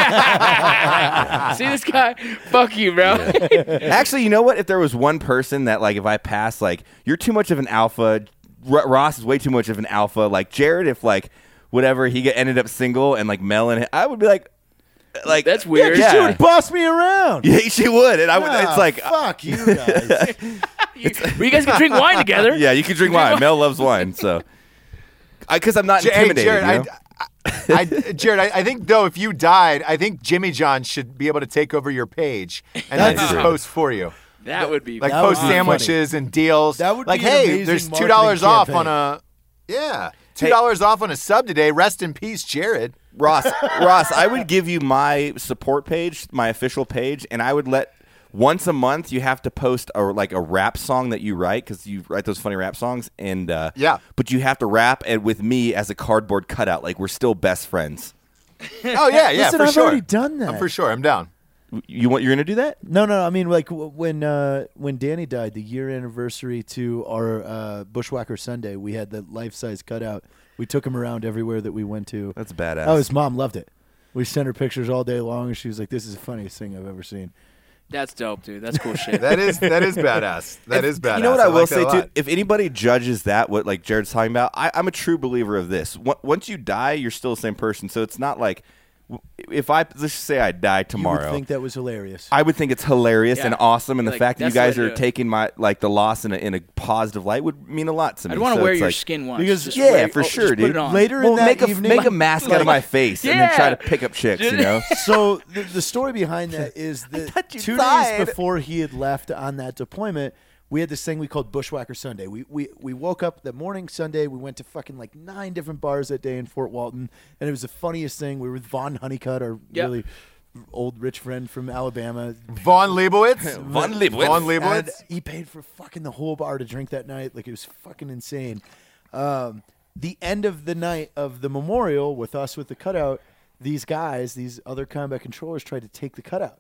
See this guy? Fuck you, bro. Actually, you know what? If there was one person that, like, if I passed, like, you're too much of an alpha. R- Ross is way too much of an alpha. Like Jared, if like whatever he get, ended up single and like Mel and I would be like, like That's weird. Yeah, 'cause Yeah. you would boss me around. Yeah, she would, and I would. Ah, it's like, fuck you guys. You, well, you guys can drink wine together. yeah, you can drink wine. Mel loves wine, so because I'm not J- hey, intimidated. Jared, you know? I, I, I, Jared, I, I think though if you died, I think Jimmy John should be able to take over your page and then That's just true. post for you, That would be like That would post be sandwiches and deals. That would like, be an hey, amazing there's two marketing dollars off campaign. on a, yeah, two dollars off on a sub today. Rest in peace, Jared. Ross, Ross, I would give you my support page, my official page, and I would let once a month you have to post a like a rap song that you write because you write those funny rap songs, and uh, Yeah. but you have to rap and with me as a cardboard cutout, like we're still best friends. Oh yeah, yeah, Listen, for I've sure. already done that. I'm for sure. I'm down. You want you're gonna do that? No, no. I mean, like w- when uh, when Danny died, the year anniversary to our uh, Bushwhacker Sunday, we had the life size cutout. We took him around everywhere that we went to. That's badass. Oh, his mom loved it. We sent her pictures all day long, and she was like, "This is the funniest thing I've ever seen." That's dope, dude. That's cool shit. That is that is badass. That is badass. You know what I, will like that say a too? lot. If anybody judges that, what like Jared's talking about, I, I'm a true believer of this. Wa- Once you die, you're still the same person. So it's not like w- if I let's just say I die You tomorrow. would think that was hilarious. I would think it's hilarious Yeah. and awesome, and the Like, fact that you that's the way guys to are do it. taking my like the loss in a in a positive light would mean a lot to me. I'd want to So wear it's your like, skin once. Because- Just yeah, wear- for oh, sure, just dude. Put it on. Later Well, in that make a evening, make a mask out of my face and then try Yeah. to pick up chicks. You know, So the, the story behind that is that thought you two died. days before he had left on that deployment, we had this thing we called Bushwhacker Sunday. We we we woke up that morning Sunday. We went to fucking like nine different bars that day in Fort Walton, and it was the funniest thing. We were with Vaughn Honeycutt, our Yep. really old rich friend from Alabama. Von Leibowitz. Von Leibowitz. Von And Leibowitz. he paid for fucking the whole bar to drink that night. Like it was fucking insane. Um, the end of the night of the memorial with us with the cutout, these guys, these other combat controllers tried to take the cutout.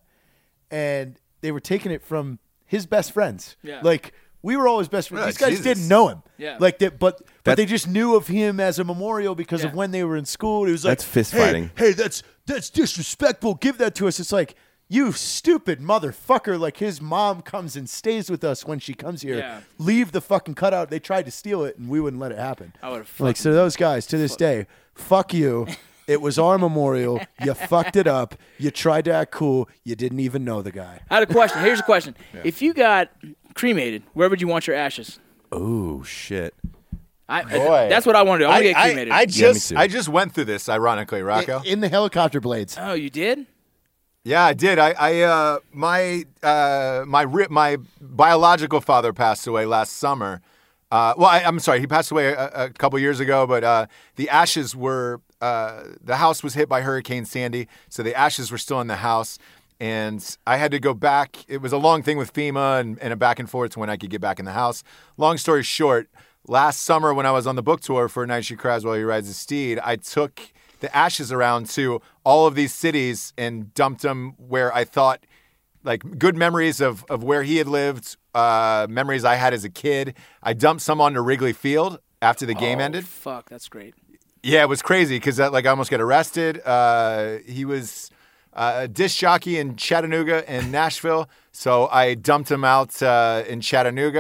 And they were taking it from his best friends. Yeah. Like we were all his best friends. Yeah, These guys Jesus. didn't know him. Yeah. Like that, but but That- they just knew of him as a memorial because of Yeah. when they were in school. It was like That's fist hey, fighting. Hey, that's that's disrespectful. Give that to us. It's like you stupid motherfucker. Like his mom comes and stays with us when she comes here. Yeah. Leave the fucking cutout. They tried to steal it and we wouldn't let it happen. I would've like fucking- so. Those guys to this day, fuck you. It was our memorial. You fucked it up. You tried to act cool. You didn't even know the guy. I had a question. Here's a question. If you got cremated, where would you want your ashes? oh shit. I, Boy. that's what I want to do. I want to I, get cremated. I, I Yeah, me just too. I just went through this ironically, Rocco. In the helicopter blades. oh, you did? Yeah, I did. I, I uh, my uh, my ri- my biological father passed away last summer. Uh, well, I, I'm sorry, he passed away a, a couple years ago. But uh, the ashes were uh, the house was hit by Hurricane Sandy, so the ashes were still in the house. And I had to go back. It was a long thing with FEMA and, and a back and forth to when I could get back in the house. Long story short, last summer when I was on the book tour for Night She Cries While He Rides His Steed, I took the ashes around to all of these cities and dumped them where I thought, like, good memories of, of where he had lived, uh, memories I had as a kid. I dumped some onto Wrigley Field after the game Oh, ended. Fuck, that's great. Yeah, it was crazy because like I almost got arrested. Uh, he was uh, a disc jockey in Chattanooga and Nashville, so I dumped him out uh, in Chattanooga.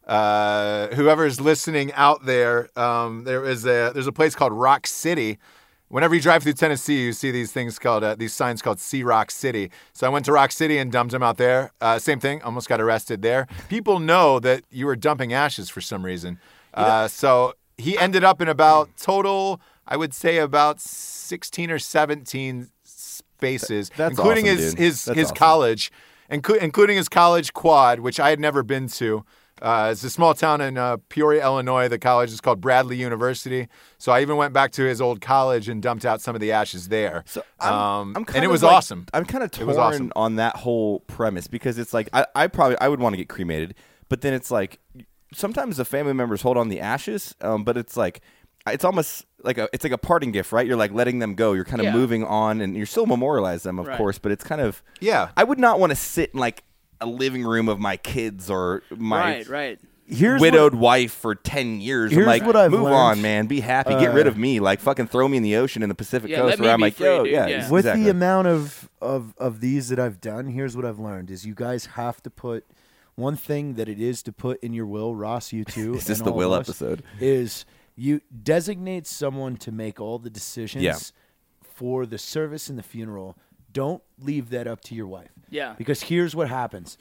uh, whoever's listening out there, um, there is a there's a place called Rock City. Whenever you drive through Tennessee, you see these things called uh, these signs called See Rock City. So I went to Rock City and dumped him out there. Uh, same thing, almost got arrested there. People know that you were dumping ashes for some reason. Uh, so he ended up in about total, I would say about sixteen or seventeen spaces, That's including awesome, his dude. his That's his awesome. college, inclu- including his college quad, which I had never been to. Uh, it's a small town in uh, Peoria, Illinois. The college is called Bradley University. So I even went back to his old college and dumped out some of the ashes there. So I'm, um, I'm kind and it of was like- awesome. I'm kind of It was torn awesome. on that whole premise because it's like I, I probably I would want to get cremated, but then it's like sometimes the family members hold on the ashes, um, but it's like it's almost like a it's like a parting gift, right? You're like letting them go. You're kind of Yeah. moving on, and you're still memorialize them, of Right. course, but it's kind of Yeah. I would not want to sit in like a living room of my kids or my Right, right. Here's widowed what, wife for ten years. Here's I'm like, what I've move learned. on, man. Be happy. Get Uh, rid of me. Like, fucking throw me in the ocean in the Pacific Yeah, Coast let me where I'm be like, free, yo, dude. yeah. Yeah. with exactly. the amount of, of of these that I've done, here's what I've learned: is you guys have to put one thing that it is to put in your will. Ross, you too. Is this and the all will of us, episode? Is you designate someone to make all the decisions Yeah. for the service and the funeral. Don't leave that up to your wife. Yeah. Because here's what happens: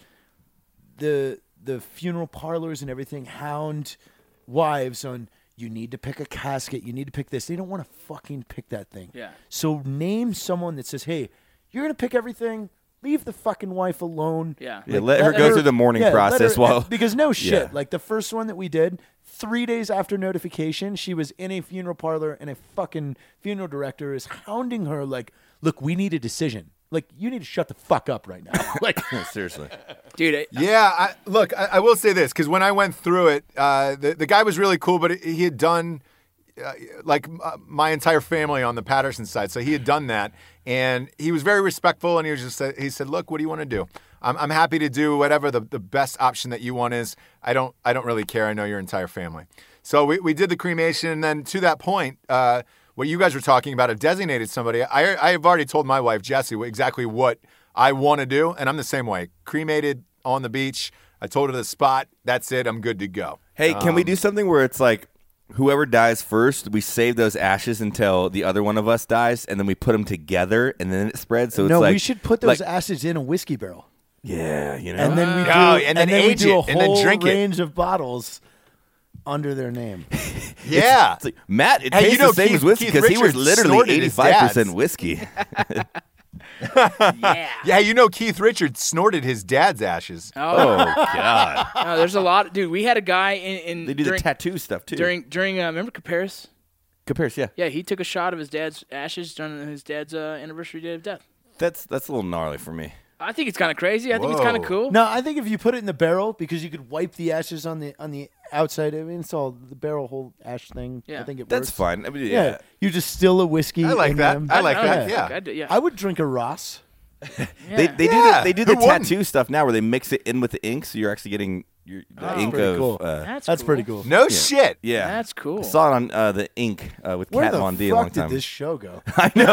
the the funeral parlors and everything hound wives on, you need to pick a casket, you need to pick this. They don't want to fucking pick that thing. Yeah. So name someone that says, hey, you're going to pick everything. Leave the fucking wife alone. Yeah. Yeah, let her go through the mourning yeah, let process her- while- because no shit. Yeah. Like the first one that we did, three days after notification, she was in a funeral parlor and a fucking funeral director is hounding her like, look, we need a decision. Like, you need to shut the fuck up right now. Like, Seriously. Dude, I, Yeah, I, look, I, I will say this, because when I went through it, uh, the, the guy was really cool, but he had done, uh, like, uh, my entire family on the Patterson side, so he had done that, and he was very respectful, and he was just, uh, he said, look, what do you want to do? I'm, I'm happy to do whatever the, the best option that you want is. I don't I don't really care. I know your entire family. So we, we did the cremation, and then to that point, uh, what you guys were talking about, have designated somebody. I I have already told my wife, Jessie, exactly what I want to do, and I'm the same way. Cremated on the beach. I told her the spot. That's it. I'm good to go. Hey, can Um, we do something where it's like whoever dies first, we save those ashes until the other one of us dies, and then we put them together, and then it spreads. So it's no, like we should put those like- asses in a whiskey barrel. Yeah, you know. And then we do, Oh, and then we age do a it, and then whole drink it. range of bottles under their name. Yeah. It's like, Matt, it Hey, you tastes know, the same Keith- as whiskey Keith because he was Richards literally snorted his eighty-five percent dad's. whiskey. yeah. Yeah, you know Keith Richards snorted his dad's ashes. Oh, God. no, there's a lot. Dude, we had a guy in, in They do during, the tattoo stuff, too. during during uh, remember Caparis? Compares, yeah. Yeah, he took a shot of his dad's ashes during his dad's uh, anniversary day of death. That's, that's a little gnarly for me. I think it's kind of crazy. I think it's kind of Whoa. cool. No, I think if you put it in the barrel, because you could wipe the ashes on the on the outside. I mean, it's all the barrel whole ash thing. I Yeah. think it That's works. fine. I mean, Yeah. yeah. you just still a whiskey. I like in that. them. I like I that. don't know. Yeah. I do- yeah. I would drink a Ross. Yeah. They, they Yeah, do the, they do the who wouldn't? tattoo stuff now where they mix it in with the ink, so you're actually getting your, the Oh. ink Pretty of. cool. Uh, That's That's cool. pretty cool. No shit. yeah. That's cool. I saw it on uh, the ink uh, with Where Kat the Von D a fuck long did time. this show go? I know.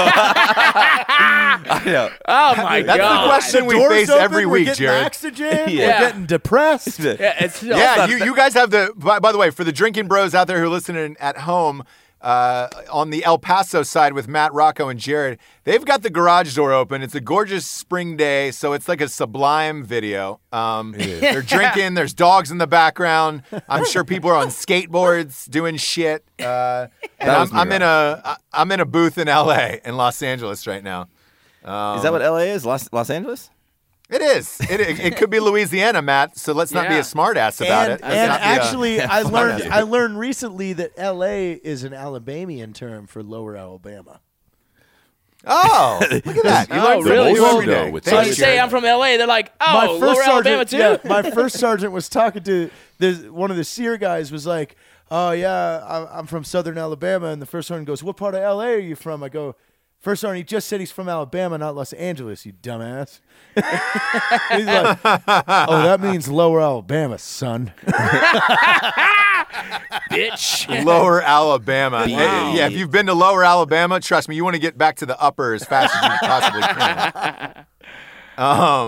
I know. Oh my That's god. the question we Doors face open, every we're week, getting Jared. oxygen. Yeah. We're getting depressed. Yeah, it's Yeah, you, you guys have the. By, by the way, for the drinking bros out there who are listening at home, uh, on the El Paso side with Matt, Rocco, and Jared, they've got the garage door open. It's a gorgeous spring day, so it's like a Sublime video. Um, they're drinking. There's dogs in the background. I'm sure people are on skateboards doing shit. Uh, and That was I'm, me, I'm in a I- I'm in a booth in L A in Los Angeles right now. Is that what L A is? Los, Los Angeles? It is. It, it, it could be Louisiana, Matt. So let's not be Yeah. a smartass about and it. Let's and not be a- actually, I learned smartass. I learned recently that L A is an Alabamian term for Lower Alabama. Oh, look at that! You Oh, learn something really? new Well, every day. with So Thanks, you Jared. say I'm from L A, they're like, oh, my Lower first Alabama sergeant, too. yeah, my first sergeant was talking to the one of the SEER guys. Was like, "Oh yeah, I- I'm from Southern Alabama." And the first sergeant goes, "What part of L A are you from?" I go, First sergeant, he just said he's from Alabama, not Los Angeles, you dumbass." He's like, "Oh, that means Lower Alabama, son." Bitch. Lower Alabama. Wow. Yeah, if you've been to Lower Alabama, trust me, you want to get back to the upper as fast as you possibly can. Um,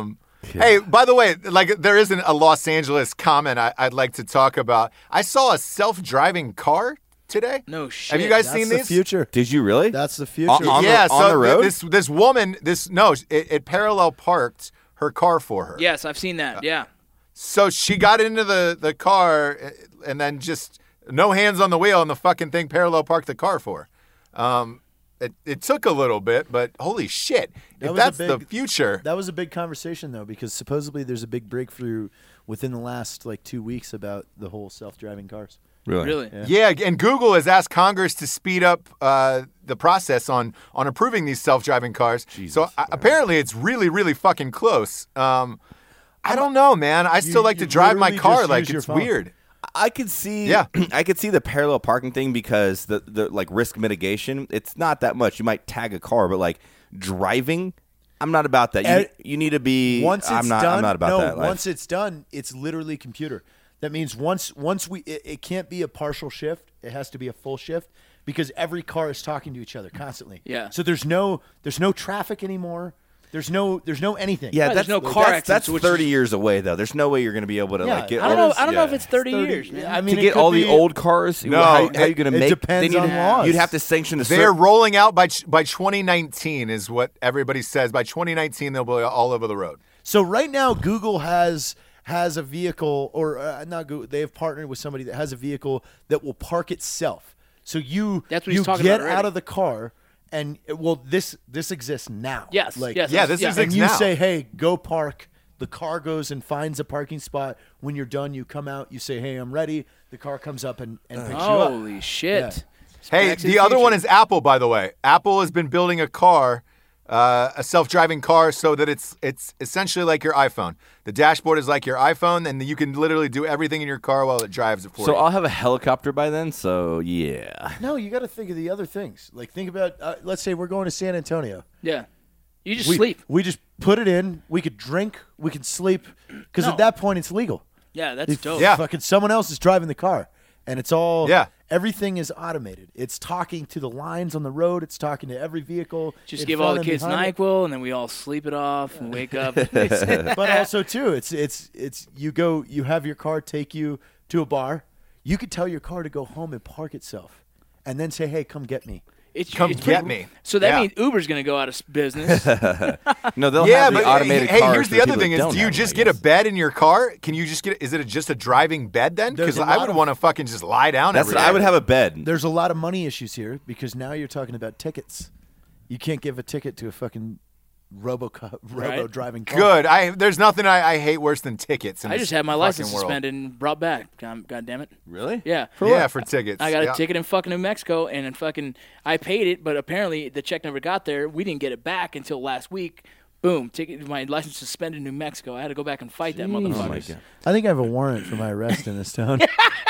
Hey, by the way, like there isn't a Los Angeles comment I, I'd like to talk about. I saw a self-driving car today. No shit. Have you guys That's seen the these? future. Did you really? That's the future. On- on- yeah, the- so the road? this this woman, this no, it, it parallel parked her car for her. Yes, I've seen that. Yeah. So she got into the, the car and then just no hands on the wheel and the fucking thing parallel parked the car for her. Um, it, it took a little bit, but holy shit. That If was a that's the big- future. That was a big conversation, though, because supposedly there's a big breakthrough within the last like two weeks about the whole self-driving cars. Really? Really? Yeah, and Google has asked Congress to speed up uh, the process on on approving these self-driving cars. so uh, apparently it's really, really fucking close. Um, I don't know, man. I still You- like to you drive my literally car just like use your it's phone. weird. I could see. Yeah. I could see the parallel parking thing because the the like risk mitigation. It's not that much. You might tag a car, but like driving, I'm not about that. You, And you need to be. Once it's I'm not. done, I'm not about no, that. life. once it's done, it's literally computer. That means once once we it, it can't be a partial shift. It has to be a full shift because every car is talking to each other constantly. Yeah. So there's no there's no traffic anymore. There's no there's no anything. Yeah, Right, that's there's no that's, car that's, accidents, which thirty is- years away though. There's no way you're going to be able to Yeah, like get. I don't all know. this- I don't know if yeah. it's thirty, thirty years, man. I mean, to it get could all the be- old cars. No, how, how are you it- going to it make? depends then on you'd, laws. You'd have to sanction a They're certain. rolling out by by twenty nineteen is what everybody says. By twenty nineteen, they'll be all over the road. So right now, Google has has a vehicle, or uh, not Google. They have partnered with somebody that has a vehicle that will park itself. So you That's what you he's talking get about already. out of the car, and well, this this exists now. Yes. like yes. Yeah, this yeah. is and you now. say, "Hey, go park." The car goes and finds a parking spot. When you're done, you come out. You say, "Hey, I'm ready." The car comes up and, and picks you up. Holy shit. Hey, Back to the the other future. one is Apple, by the way. Apple has been building a car, uh, a self-driving car, so that it's it's essentially like your iPhone. The dashboard is like your iPhone, and you can literally do everything in your car while it drives it for So you. I'll have a helicopter by then. So yeah. No, you got to think of the other things. Like think about, uh, let's say we're going to San Antonio. Yeah. You just we, sleep. We just put it in. We could drink. We could sleep. Because No. at that point, it's legal. Yeah, that's If dope. Yeah. Fucking someone else is driving the car, and it's all Yeah. Everything is automated. It's talking to the lines on the road. It's talking to every vehicle. Just in give all front the and kids behind it. NyQuil, and then we all sleep it off and wake up. But also too, it's it's it's you go. You have your car take you to a bar. You could tell your car to go home and park itself, and then say, "Hey, come get me." It's, Come it's get pretty- me. So that Yeah. means Uber's going to go out of s- business. No, they'll yeah, have the but automated hey, cars here's for the other people thing: that is don't do you have them, just I get a guess. bed in your car? Can you just get? Is it just a driving bed then? There's Because a I lot would of- want to fucking just lie down. That's every what I day. would have a bed. There's a lot of money issues here because now you're talking about tickets. You can't give a ticket to a fucking robo robo Right. driving car. Good. I there's nothing I, I hate worse than tickets. In I this just had my fucking license world. suspended and brought back. God, God damn it. Really? Yeah. yeah, for tickets. I got a Yeah. ticket in fucking New Mexico, and in fucking I paid it, but apparently the check never got there. We didn't get it back until last week. Boom, ticket. My license suspended in New Mexico. I had to go back and fight that motherfucker. Oh my god. I think I have a warrant for my arrest in this town.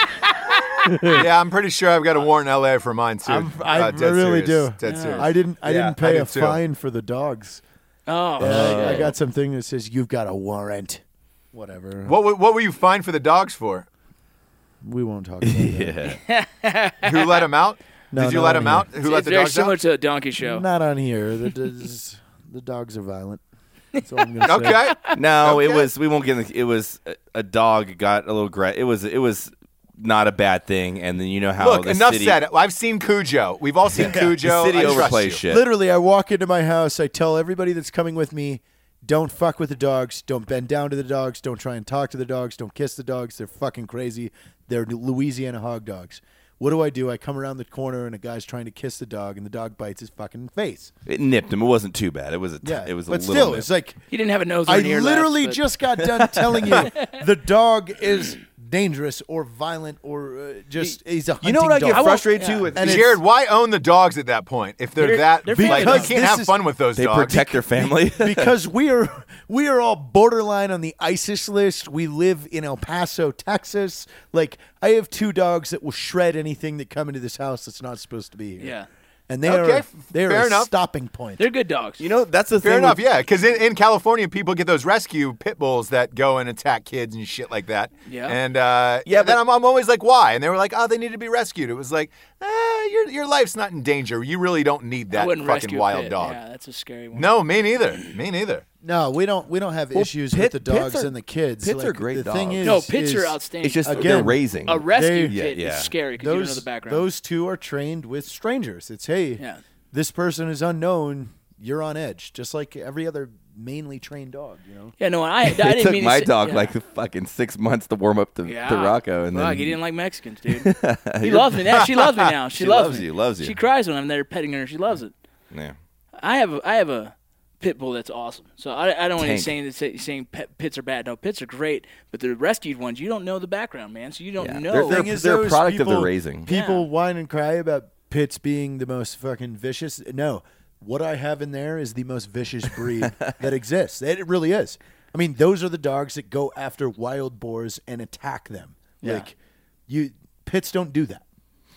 Yeah, I'm pretty sure I've got a warrant in L A for mine too. I'm- I Uh, dead really serious. do. Dead serious. I didn't. I Yeah, didn't pay I do a too. fine for the dogs. Oh, Yeah, I- shit. I got something that says you've got a warrant. Whatever. What w- what were you fined for the dogs for? We won't talk about that. Yeah. Who let him out? No, Did you not let on him here. out? Who It's let the very dogs similar out? to a donkey show. Not on here. The, the, the dogs are violent. That's all I'm gonna say. Okay. No, it Okay. was. We won't get. In the, it was a, a dog got a little. Gra- it was. It was not a bad thing. And then you know how Look, the enough city, said. I've seen Cujo. We've all seen Cujo. The city I trust overplays you. shit. Literally, I walk into my house. I tell everybody that's coming with me, don't fuck with the dogs. Don't bend down to the dogs. Don't try and talk to the dogs. Don't kiss the dogs. They're fucking crazy. They're Louisiana hog dogs. What do I do? I come around the corner and a guy's trying to kiss the dog, and the dog bites his fucking face. It nipped him. It wasn't too bad. It was a. T- Yeah, it was a but little. still, nip. it's like He didn't have a nose or I an ear literally left, but- just got done telling you the dog is dangerous or violent or uh, just he's a hunting You know what I dog. get won't- frustrated yeah. too with And it's- Jared, why own the dogs at that point if they're, They're- that they're like family you dogs. can't This have is- fun with those they dogs? protect their family. because we are we are all borderline on the ISIS list. We live in El Paso, Texas. Like I have two dogs that will shred anything that come into this house that's not supposed to be here. Yeah. and they Okay, are f- they are fair a enough. stopping point. They're good dogs. You know that's the Fair thing. enough, with- yeah. Because in, in California, people get those rescue pit bulls that go and attack kids and shit like that. Yeah. And uh, Yeah, then but- I'm, I'm always like, why? And they were like, oh, they need to be rescued. It was like, eh, your your life's not in danger. You really don't need I that wouldn't fucking rescue a wild pit. dog. Yeah, that's a scary one. No, me neither. Me neither. No, we don't. We don't have issues pit- with the pits dogs are- and the kids. pits Like, are great the thing dogs. is, No, pits is are outstanding. It's just they're Again, raising. a rescue They- pit Yeah, yeah. is scary because you don't know Those the background. those two are trained with strangers. It's hey, Yeah. this person is unknown. You're on edge, just like every other mainly trained dog. You know. Yeah, no, I, I it didn't took mean to my say- dog yeah. like fucking six months to warm up to, yeah. to Rocco, and Fuck, then he didn't like Mexicans, dude. He loves me now. She loves me now. She, She loves, loves me. you, loves you. She cries when I'm there petting her. She loves it. Yeah. I have a, I have a pit bull that's awesome. So I, I don't want to Tank. saying that say, saying pet, pits are bad. No, pits are great, but the rescued ones you don't know the background, man. So you don't Yeah. know. They're- Thing is, they're a those product of the people- raising. People Yeah. whine and cry about pits being the most fucking vicious. No, what I have in there is the most vicious breed that exists. It really is. I mean, those are the dogs that go after wild boars and attack them. Yeah. Like you, pits don't do that.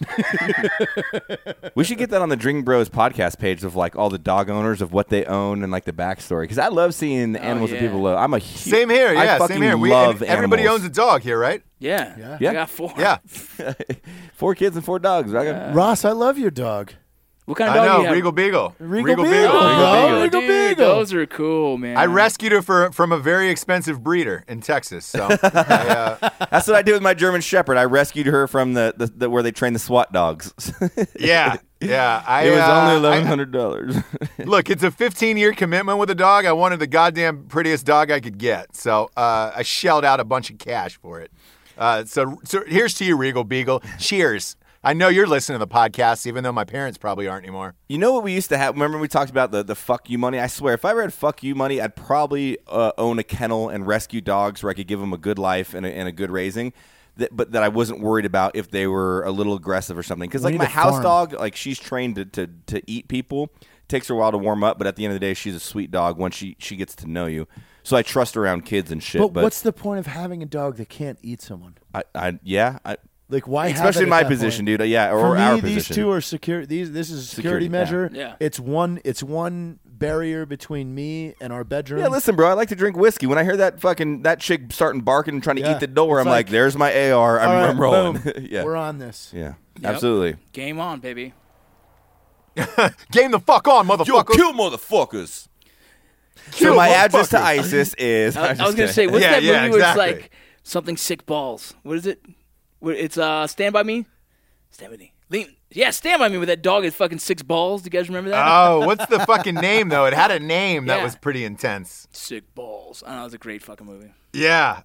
We should get that on the Drink Bros podcast page of like all the dog owners of what they own and like the backstory because I love seeing the animals yeah. that people love. I'm a hu- Same here. I Yeah, fucking same here. We, love and everybody animals. owns a dog here, right? yeah. Yeah. Yeah. I got four. Yeah. Four kids and four dogs. I got, Ross, I love your dog. What kind I of dog do know. you have? Regal Beagle. Regal Beagle. Beagle. Oh, Regal Beagle. Regal dude, Beagle. those are cool, man. I rescued her for, from a very expensive breeder in Texas. So I, uh, That's what I did with my German Shepherd. I rescued her from the, the, the where they train the SWAT dogs. yeah, yeah. I, it was uh, only I- eleven hundred dollars. Look, it's a fifteen-year commitment with a dog. I wanted the goddamn prettiest dog I could get, so uh, I shelled out a bunch of cash for it. Uh, so, so here's to you, Regal Beagle. Cheers. I know you're listening to the podcast, even though my parents probably aren't anymore. You know what we used to have? Remember we talked about the, the fuck you money? I swear, if I ever had fuck you money, I'd probably uh, own a kennel and rescue dogs where I could give them a good life and a, and a good raising, that, but that I wasn't worried about if they were a little aggressive or something. Because We like need my a house farm. dog, like she's trained to, to, to eat people. Takes her a while to warm up, but at the end of the day, she's a sweet dog once she, she gets to know you. So I trust her around kids and shit. But, But, what's the point of having a dog that can't eat someone? I, I yeah, I, Like why? have especially it in at my that position, point? dude. Yeah, or For me, our these position. two are secure. These this is a security, Security, measure. yeah. Yeah. It's one. It's one barrier between me and our bedroom. Yeah, listen, bro. I like to drink whiskey. When I hear that fucking that chick starting barking and trying to Yeah, eat the door, it's I'm like, like, "There's my A R. I'm, All right, I'm rolling." boom. yeah, We're on this. yeah, Yep. absolutely. Game on, baby. Game the fuck on, motherfucker. motherfuckers. Kill So my address to motherfuckers. ISIS is. I, I was gonna say, what's Yeah, that movie yeah, where it's exactly. like something sick balls? What is it? Where it's uh, Stand by Me. Stand by Me. Lean. Yeah, Stand by Me with that dog is fucking six balls. Do you guys remember that? Oh, what's the fucking name though? It had a name that Yeah. was pretty intense. Sick balls. I don't know. It was a great fucking movie. Yeah.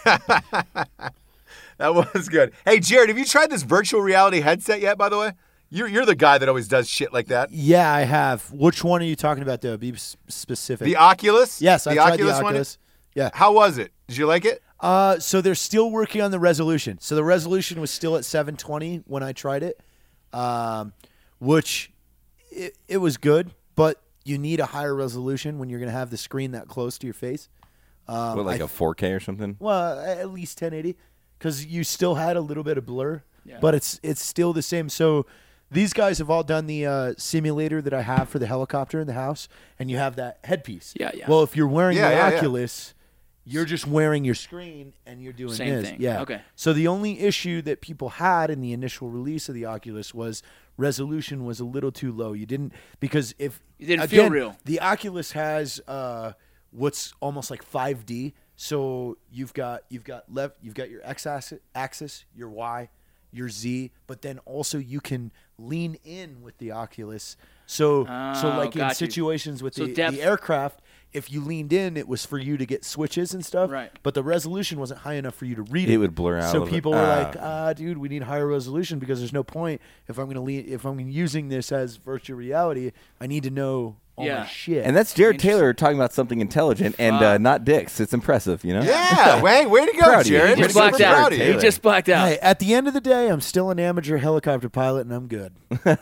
That was good. Hey, Jared, have you tried this virtual reality headset yet, by the way? You're, you're the guy that always does shit like that. Yeah, I have. Which one are you talking about, though? Be s- specific. The Oculus? yes, the I tried Oculus the one? Oculus. Yeah. How was it? Did you like it? Uh, so they're still working on the resolution. So the resolution was still at seven twenty when I tried it, um, which it, it was good, but you need a higher resolution when you're going to have the screen that close to your face. Um, What, like I- a four K or something? Well, at least ten eighty, because you still had a little bit of blur, Yeah. but it's it's still the same. So these guys have all done the uh, simulator that I have for the helicopter in the house, and you have that headpiece. Yeah, yeah. Well, if you're wearing Yeah, the yeah, yeah. Oculus, you're just wearing your screen and you're doing Same this. thing. Yeah. Okay. So the only issue that people had in the initial release of the Oculus was resolution was a little too low. You didn't because if It didn't feel again, real. The Oculus has uh, what's almost like five D. So you've got you've got left you've got your X axis, axis, your Y, your Z, but then also you can lean in with the Oculus. So so Oh, like in got you. situations with So the, depth- the aircraft, if you leaned in, it was for you to get switches and stuff. Right. But the resolution wasn't high enough for you to read it. It would blur out a So little bit. people were Ah. like, ah, dude, we need higher resolution because there's no point if I'm gonna lean if I'm using this as virtual reality, I need to know all Yeah. my shit. And that's Jared Interesting. Taylor talking about something intelligent and uh, Fuck. not dicks. It's impressive, you know? Yeah. way, way to go, Proud of you. Jared. He We're just so blacked proud out. of He Taylor. just blacked out. Hey, at the end of the day, I'm still an amateur helicopter pilot, and I'm good.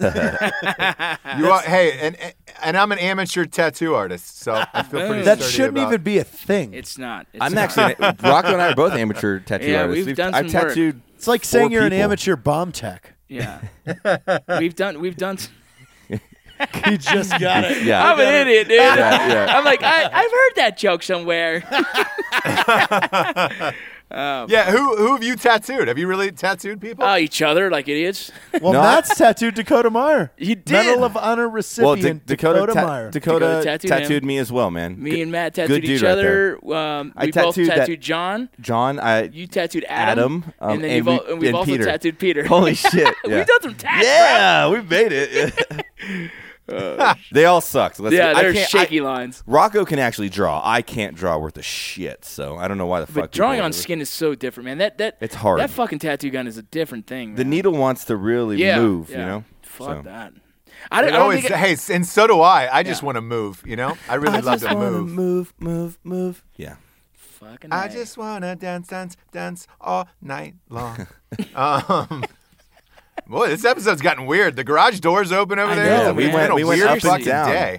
You are, hey, and and I'm an amateur tattoo artist, so I feel pretty That sturdy shouldn't about- even be a thing. It's not. It's I'm not. actually, Rocco and I are both amateur tattoo Yeah, artists. we've done I've some work. tattooed. It's like four saying you're an people. amateur bomb tech. Yeah. we've done. We've done. s- You just got it. Yeah. I'm an idiot, dude. Yeah, yeah. I'm like, I, I've heard that joke somewhere. Um, Yeah, who who have you tattooed? Have you really tattooed people? uh, each other like idiots. Well, No, Matt's tattooed Dakota Meyer. He did. Medal of Honor Well, recipient Da- Dakota, Dakota ta- Meyer. Dakota, Dakota tattooed, tattooed him. me as well, man. Me Good- and Matt good tattooed dude each right other. Um, I we both tattooed that- tattooed John. John, I You tattooed Adam. Adam, um, and then and you've we- al- and we've and also Peter. tattooed Peter. holy shit, yeah. We've done some tats, yeah, we made it. They all suck. So let's, Yeah, I there's can't- shaky I- lines. Rocco can actually draw. I can't draw worth a shit, so I don't know why the fuck. But drawing people on do it. skin is so different, man. That that It's hard. That fucking tattoo gun is a different thing. The man. needle wants to really yeah, move, yeah. you know. Fuck So. that. I don't, It I don't always, think it- hey, s- and so do I. I just Yeah. want to move. You know, I really I love just to wanna move. move, move, move. Yeah. fucking I A. just wanna dance, dance, dance all night long. um, boy, this episode's gotten weird. The garage door's open over I there. know, It's we been went- a we went weird up and fucking down. day.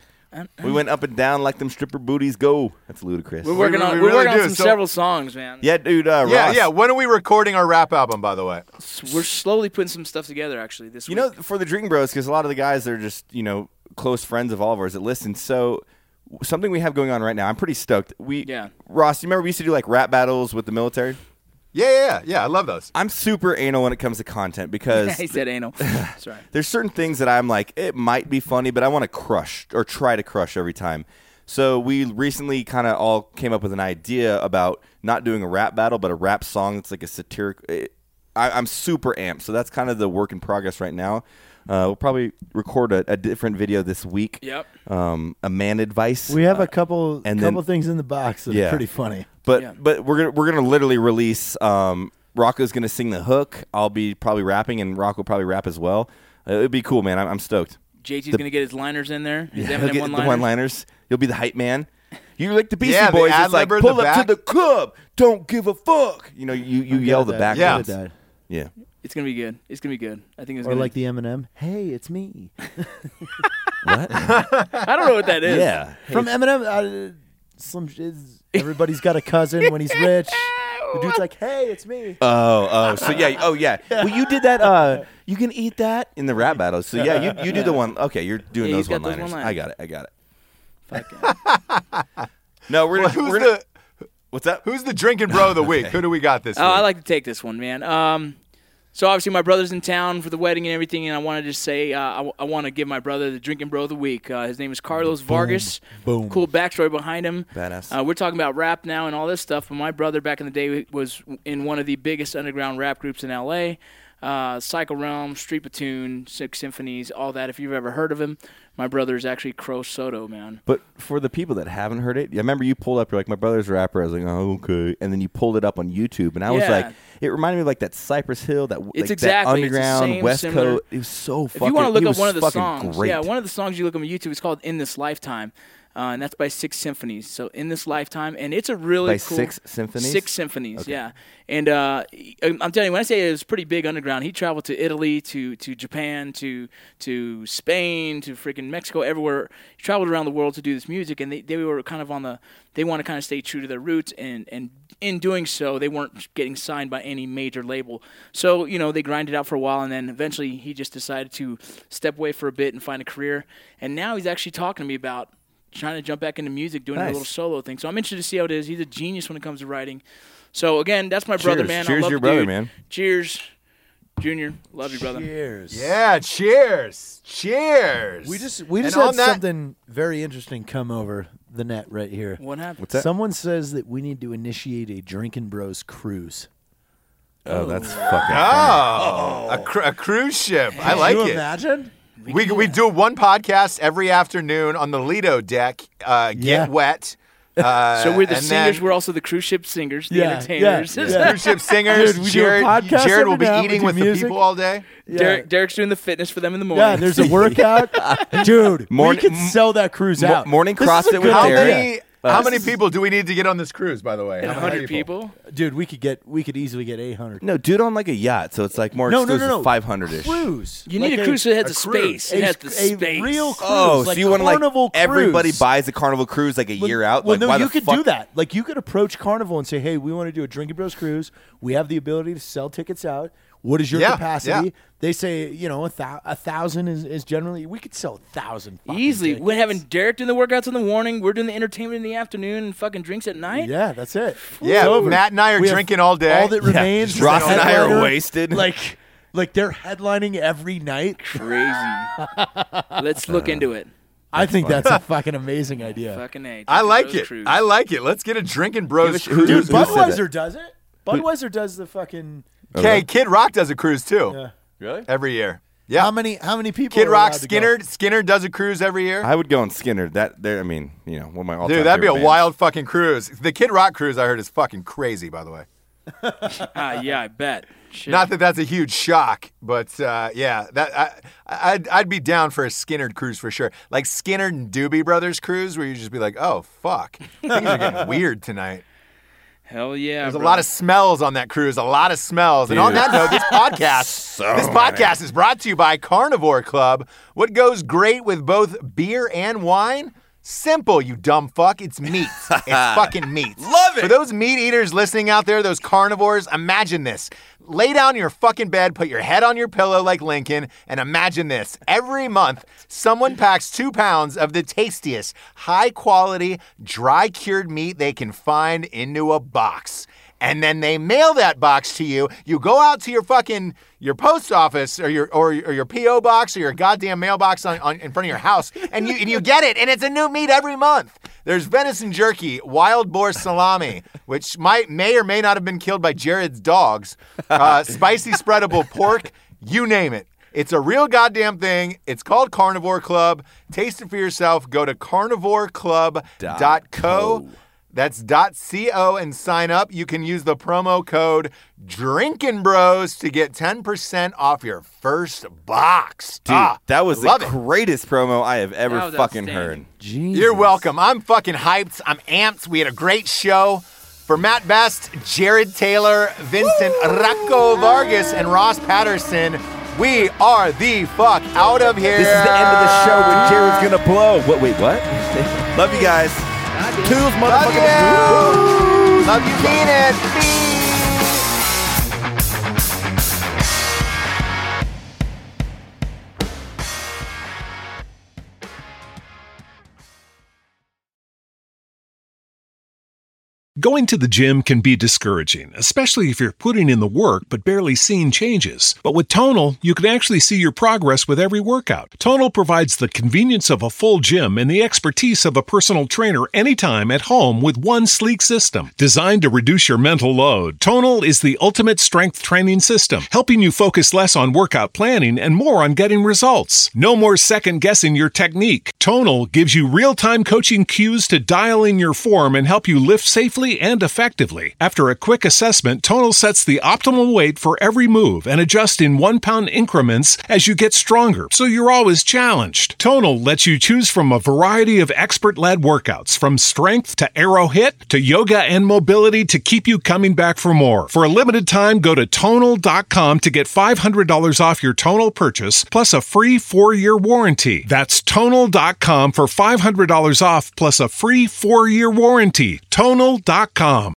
We went up and down like them stripper booties go. That's ludicrous. We're working we on really we're working do. on some So- several songs, man. Yeah, dude. Uh, Yeah, Ross, yeah. When are we recording our rap album, by the way? S- We're slowly putting some stuff together actually this You week. know, for the Drinking Bros, because a lot of the guys are just, you know, close friends of all of ours that listen. So something we have going on right now, I'm pretty stoked. We, Yeah. Ross, you remember we used to do like rap battles with the military? Yeah, yeah, yeah. yeah I love those. I'm super anal when it comes to content because he said anal. That's right. there's certain things that I'm like, it might be funny, but I want to crush or try to crush every time. So we recently kind of all came up with an idea about not doing a rap battle, but a rap song that's like a satiric. It, I, I'm super amped. So that's kind of the work in progress right now. Uh, we'll probably record a, a different video this week. Yep. Um, a man advice. We have a couple and couple then- things in the box that Yeah. are pretty funny. But Yeah. but we're gonna we're gonna literally release. Um, Rocco's gonna sing the hook. I'll be probably rapping, and Rocco will probably rap as well. Uh, it'd be cool, man. I'm, I'm stoked. J T's The- gonna get his liners in there. His He'll Eminem get one-liners. the one-liners. You'll be the hype man. You like the Beastie Yeah, the Boys. It's like ad-libber in pull the up to back. the club. Don't give a fuck. You know, you, you I'm yell good the at back. that. Yeah. I'm good at that. Yeah. It's gonna be good. It's gonna be good. I think it's Or gonna. like the Eminem. Hey, it's me. What? I don't know what that is. yeah. From Eminem, uh, Slim Shizz, everybody's got a cousin when he's rich. The dude's like, hey, it's me. Oh, oh. So yeah. Oh yeah. Well, you did that. Uh, you can eat that in the rap battles. So yeah, you you do the one. Okay, you're doing Yeah, those he's got those one-liners. one-liners. I got it. I got it. Fuck yeah. No, we're Well, gonna. who's we're gonna the what's up? Who's the drinking bro of the week? Who do we got this Oh, week? I like to take this one, man. Um, so obviously my brother's in town for the wedding and everything, and I want to just say uh, I, w- I want to give my brother the drinking bro of the week. Uh, his name is Carlos Vargas. Boom. Cool backstory behind him. Badass. Uh, we're talking about rap now and all this stuff, but my brother back in the day was in one of the biggest underground rap groups in L A. Uh, Psycho Realm, Street Platoon, Six Symphonies, all that. If you've ever heard of him, my brother is actually Crow Soto, man. But for the people that haven't heard it, I remember you pulled up. You're like, my brother's a rapper. I was like, oh, okay. And then you pulled it up on YouTube, and I was Yeah. like, it reminded me of like that Cypress Hill, that like, It's that exactly- it's the underground same, West similar- Coast. It was so fucking. If you want to look he up was one of the fucking songs, great. yeah, one of the songs you look up on YouTube, it's called "In This Lifetime," uh, and that's by Six Symphonies. So, "In This Lifetime," and it's a really By cool Six Symphonies? Six Symphonies, yeah. And uh, I'm telling you, when I say it was pretty big underground, he traveled to Italy, to to Japan, to to Spain, to freaking Mexico, everywhere. He traveled around the world to do this music, and they, they were kind of on the. They want to kind of stay true to their roots, and and in doing so, they weren't getting signed by any major label. So, you know, they grinded out for a while, and then eventually he just decided to step away for a bit and find a career. And now he's actually talking to me about trying to jump back into music, doing a Nice. little solo thing. So I'm interested to see how it is. He's a genius when it comes to writing. So, again, that's my brother, Cheers. man. I Cheers love your the brother, dude. man. Cheers, Junior. Love you, brother. Cheers. yeah, cheers. Cheers. We just we And just on had that- something very interesting come over the net right here. What happened? What's that? Someone says that we need to initiate a Drinking Bros cruise. Oh, that's fucking. Oh, a, cru- a cruise ship. I like Can you it. imagine? We we do one podcast every afternoon on the Lido deck. Uh, get Yeah. wet. Uh, So we're the and singers. then We're also the cruise ship singers, the Yeah, entertainers. yeah, the yeah. cruise ship singers. Dude, we do a Jared, podcast Jared will every be night. We eating do with the music. people all day. Derek, Derek's doing the fitness for them in the morning. Yeah, there's a workout. Dude, Morning- we could sell that cruise Mo- out. morning This is a CrossFit good with How Derek. idea. many? Uh, how many people do we need to get on this cruise? By the way, How one many hundred people. Dude, we could get we could easily get eight hundred. No, do it on like a yacht, so it's like more No, no, no, exclusive, no. five hundred ish. Cruise. You need Like a cruise that has a the cruise. space. It A, has the a space. real cruise. Oh, like so you want to like Carnival everybody cruise. buys a Carnival cruise like a year out? Well, like, no, why you the could fuck? do that. Like, you could approach Carnival and say, "Hey, we want to do a Drinking Bros cruise. We have the ability to sell tickets out. What is your Yeah, capacity? yeah. They say, you know, a, thou- a thousand is, is generally, we could sell a thousand. fucking Easily. tickets. We're having Derek doing the workouts in the morning. We're doing the entertainment in the afternoon and fucking drinks at night. Yeah, that's it. Yeah, It's over. Matt and I are We have drinking all day. All that remains is Ross the and I are headliner. wasted. Like, like they're headlining every night. Crazy. Let's look into it. I think that's a fucking amazing idea. Fucking A. I Drinking like Bros it. Cruise. I like it. Let's get a drinking bros Give us- who- cruise. Dude, Who said that? Budweiser does it. Budweiser does the fucking. Okay, Kid Rock does a cruise too Yeah. Really? every year. Yeah, How many? How many people? Kid are Rock, allowed to go? Skinner, Skinner does a cruise every year. I would go on Skinner. That there, I mean, you know, one of my all-time Dude, that'd be a favorite bands. wild fucking cruise. The Kid Rock cruise I heard is fucking crazy, by the way. Ah, yeah, I bet. Shit. Not that that's a huge shock, but uh, yeah, that I, I'd I'd be down for a Skinner cruise for sure. Like Skinner and Doobie Brothers cruise, where you just be like, oh fuck, things are getting weird tonight. Hell yeah. There's bro. a lot of smells on that cruise, a lot of smells. And on Dude. that note, this podcast, So this podcast is brought to you by Carnivore Club. What goes great with both beer and wine? Simple, you dumb fuck. It's meat. It's fucking meat. Love it. For those meat eaters listening out there, those carnivores, imagine this. Lay down in your fucking bed, put your head on your pillow like Lincoln, and imagine this. Every month, someone packs two pounds of the tastiest, high-quality, dry-cured meat they can find into a box. And then they mail that box to you. You go out to your fucking your post office or your or, or your P O box or your goddamn mailbox on, on in front of your house, and you and you get it, and it's a new meat every month. There's venison jerky, wild boar salami, which might may or may not have been killed by Jared's dogs, uh, spicy spreadable pork, you name it. It's a real goddamn thing. It's called Carnivore Club. Taste it for yourself. Go to carnivore club dot co. That's .co and sign up. You can use the promo code Drinkin' Bros to get ten percent off your first box. Dude, Ah, that was the love it. greatest promo I have ever That was fucking outstanding. heard. Jesus. You're welcome. I'm fucking hyped. I'm amped. We had a great show. For Matt Best, Jared Taylor, Vincent Rocco Vargas, and Ross Patterson, we are the fuck out of here. This is the end of the show when Jared's gonna blow. What? Wait, what? Love you guys. Toodles, Love motherfucker. you. Love you, mean it. Peace. Going to the gym can be discouraging, especially if you're putting in the work but barely seeing changes. But with Tonal, you can actually see your progress with every workout. Tonal provides the convenience of a full gym and the expertise of a personal trainer anytime at home with one sleek system. Designed to reduce your mental load, Tonal is the ultimate strength training system, helping you focus less on workout planning and more on getting results. No more second-guessing your technique. Tonal gives you real-time coaching cues to dial in your form and help you lift safely and effectively. After a quick assessment, Tonal sets the optimal weight for every move and adjusts in one-pound increments as you get stronger, so you're always challenged. Tonal lets you choose from a variety of expert-led workouts, from strength to aero hit to yoga and mobility to keep you coming back for more. For a limited time, go to tonal dot com to get five hundred dollars off your Tonal purchase, plus a free four-year warranty. That's tonal dot com for five hundred dollars off, plus a free four-year warranty. tonal dot com.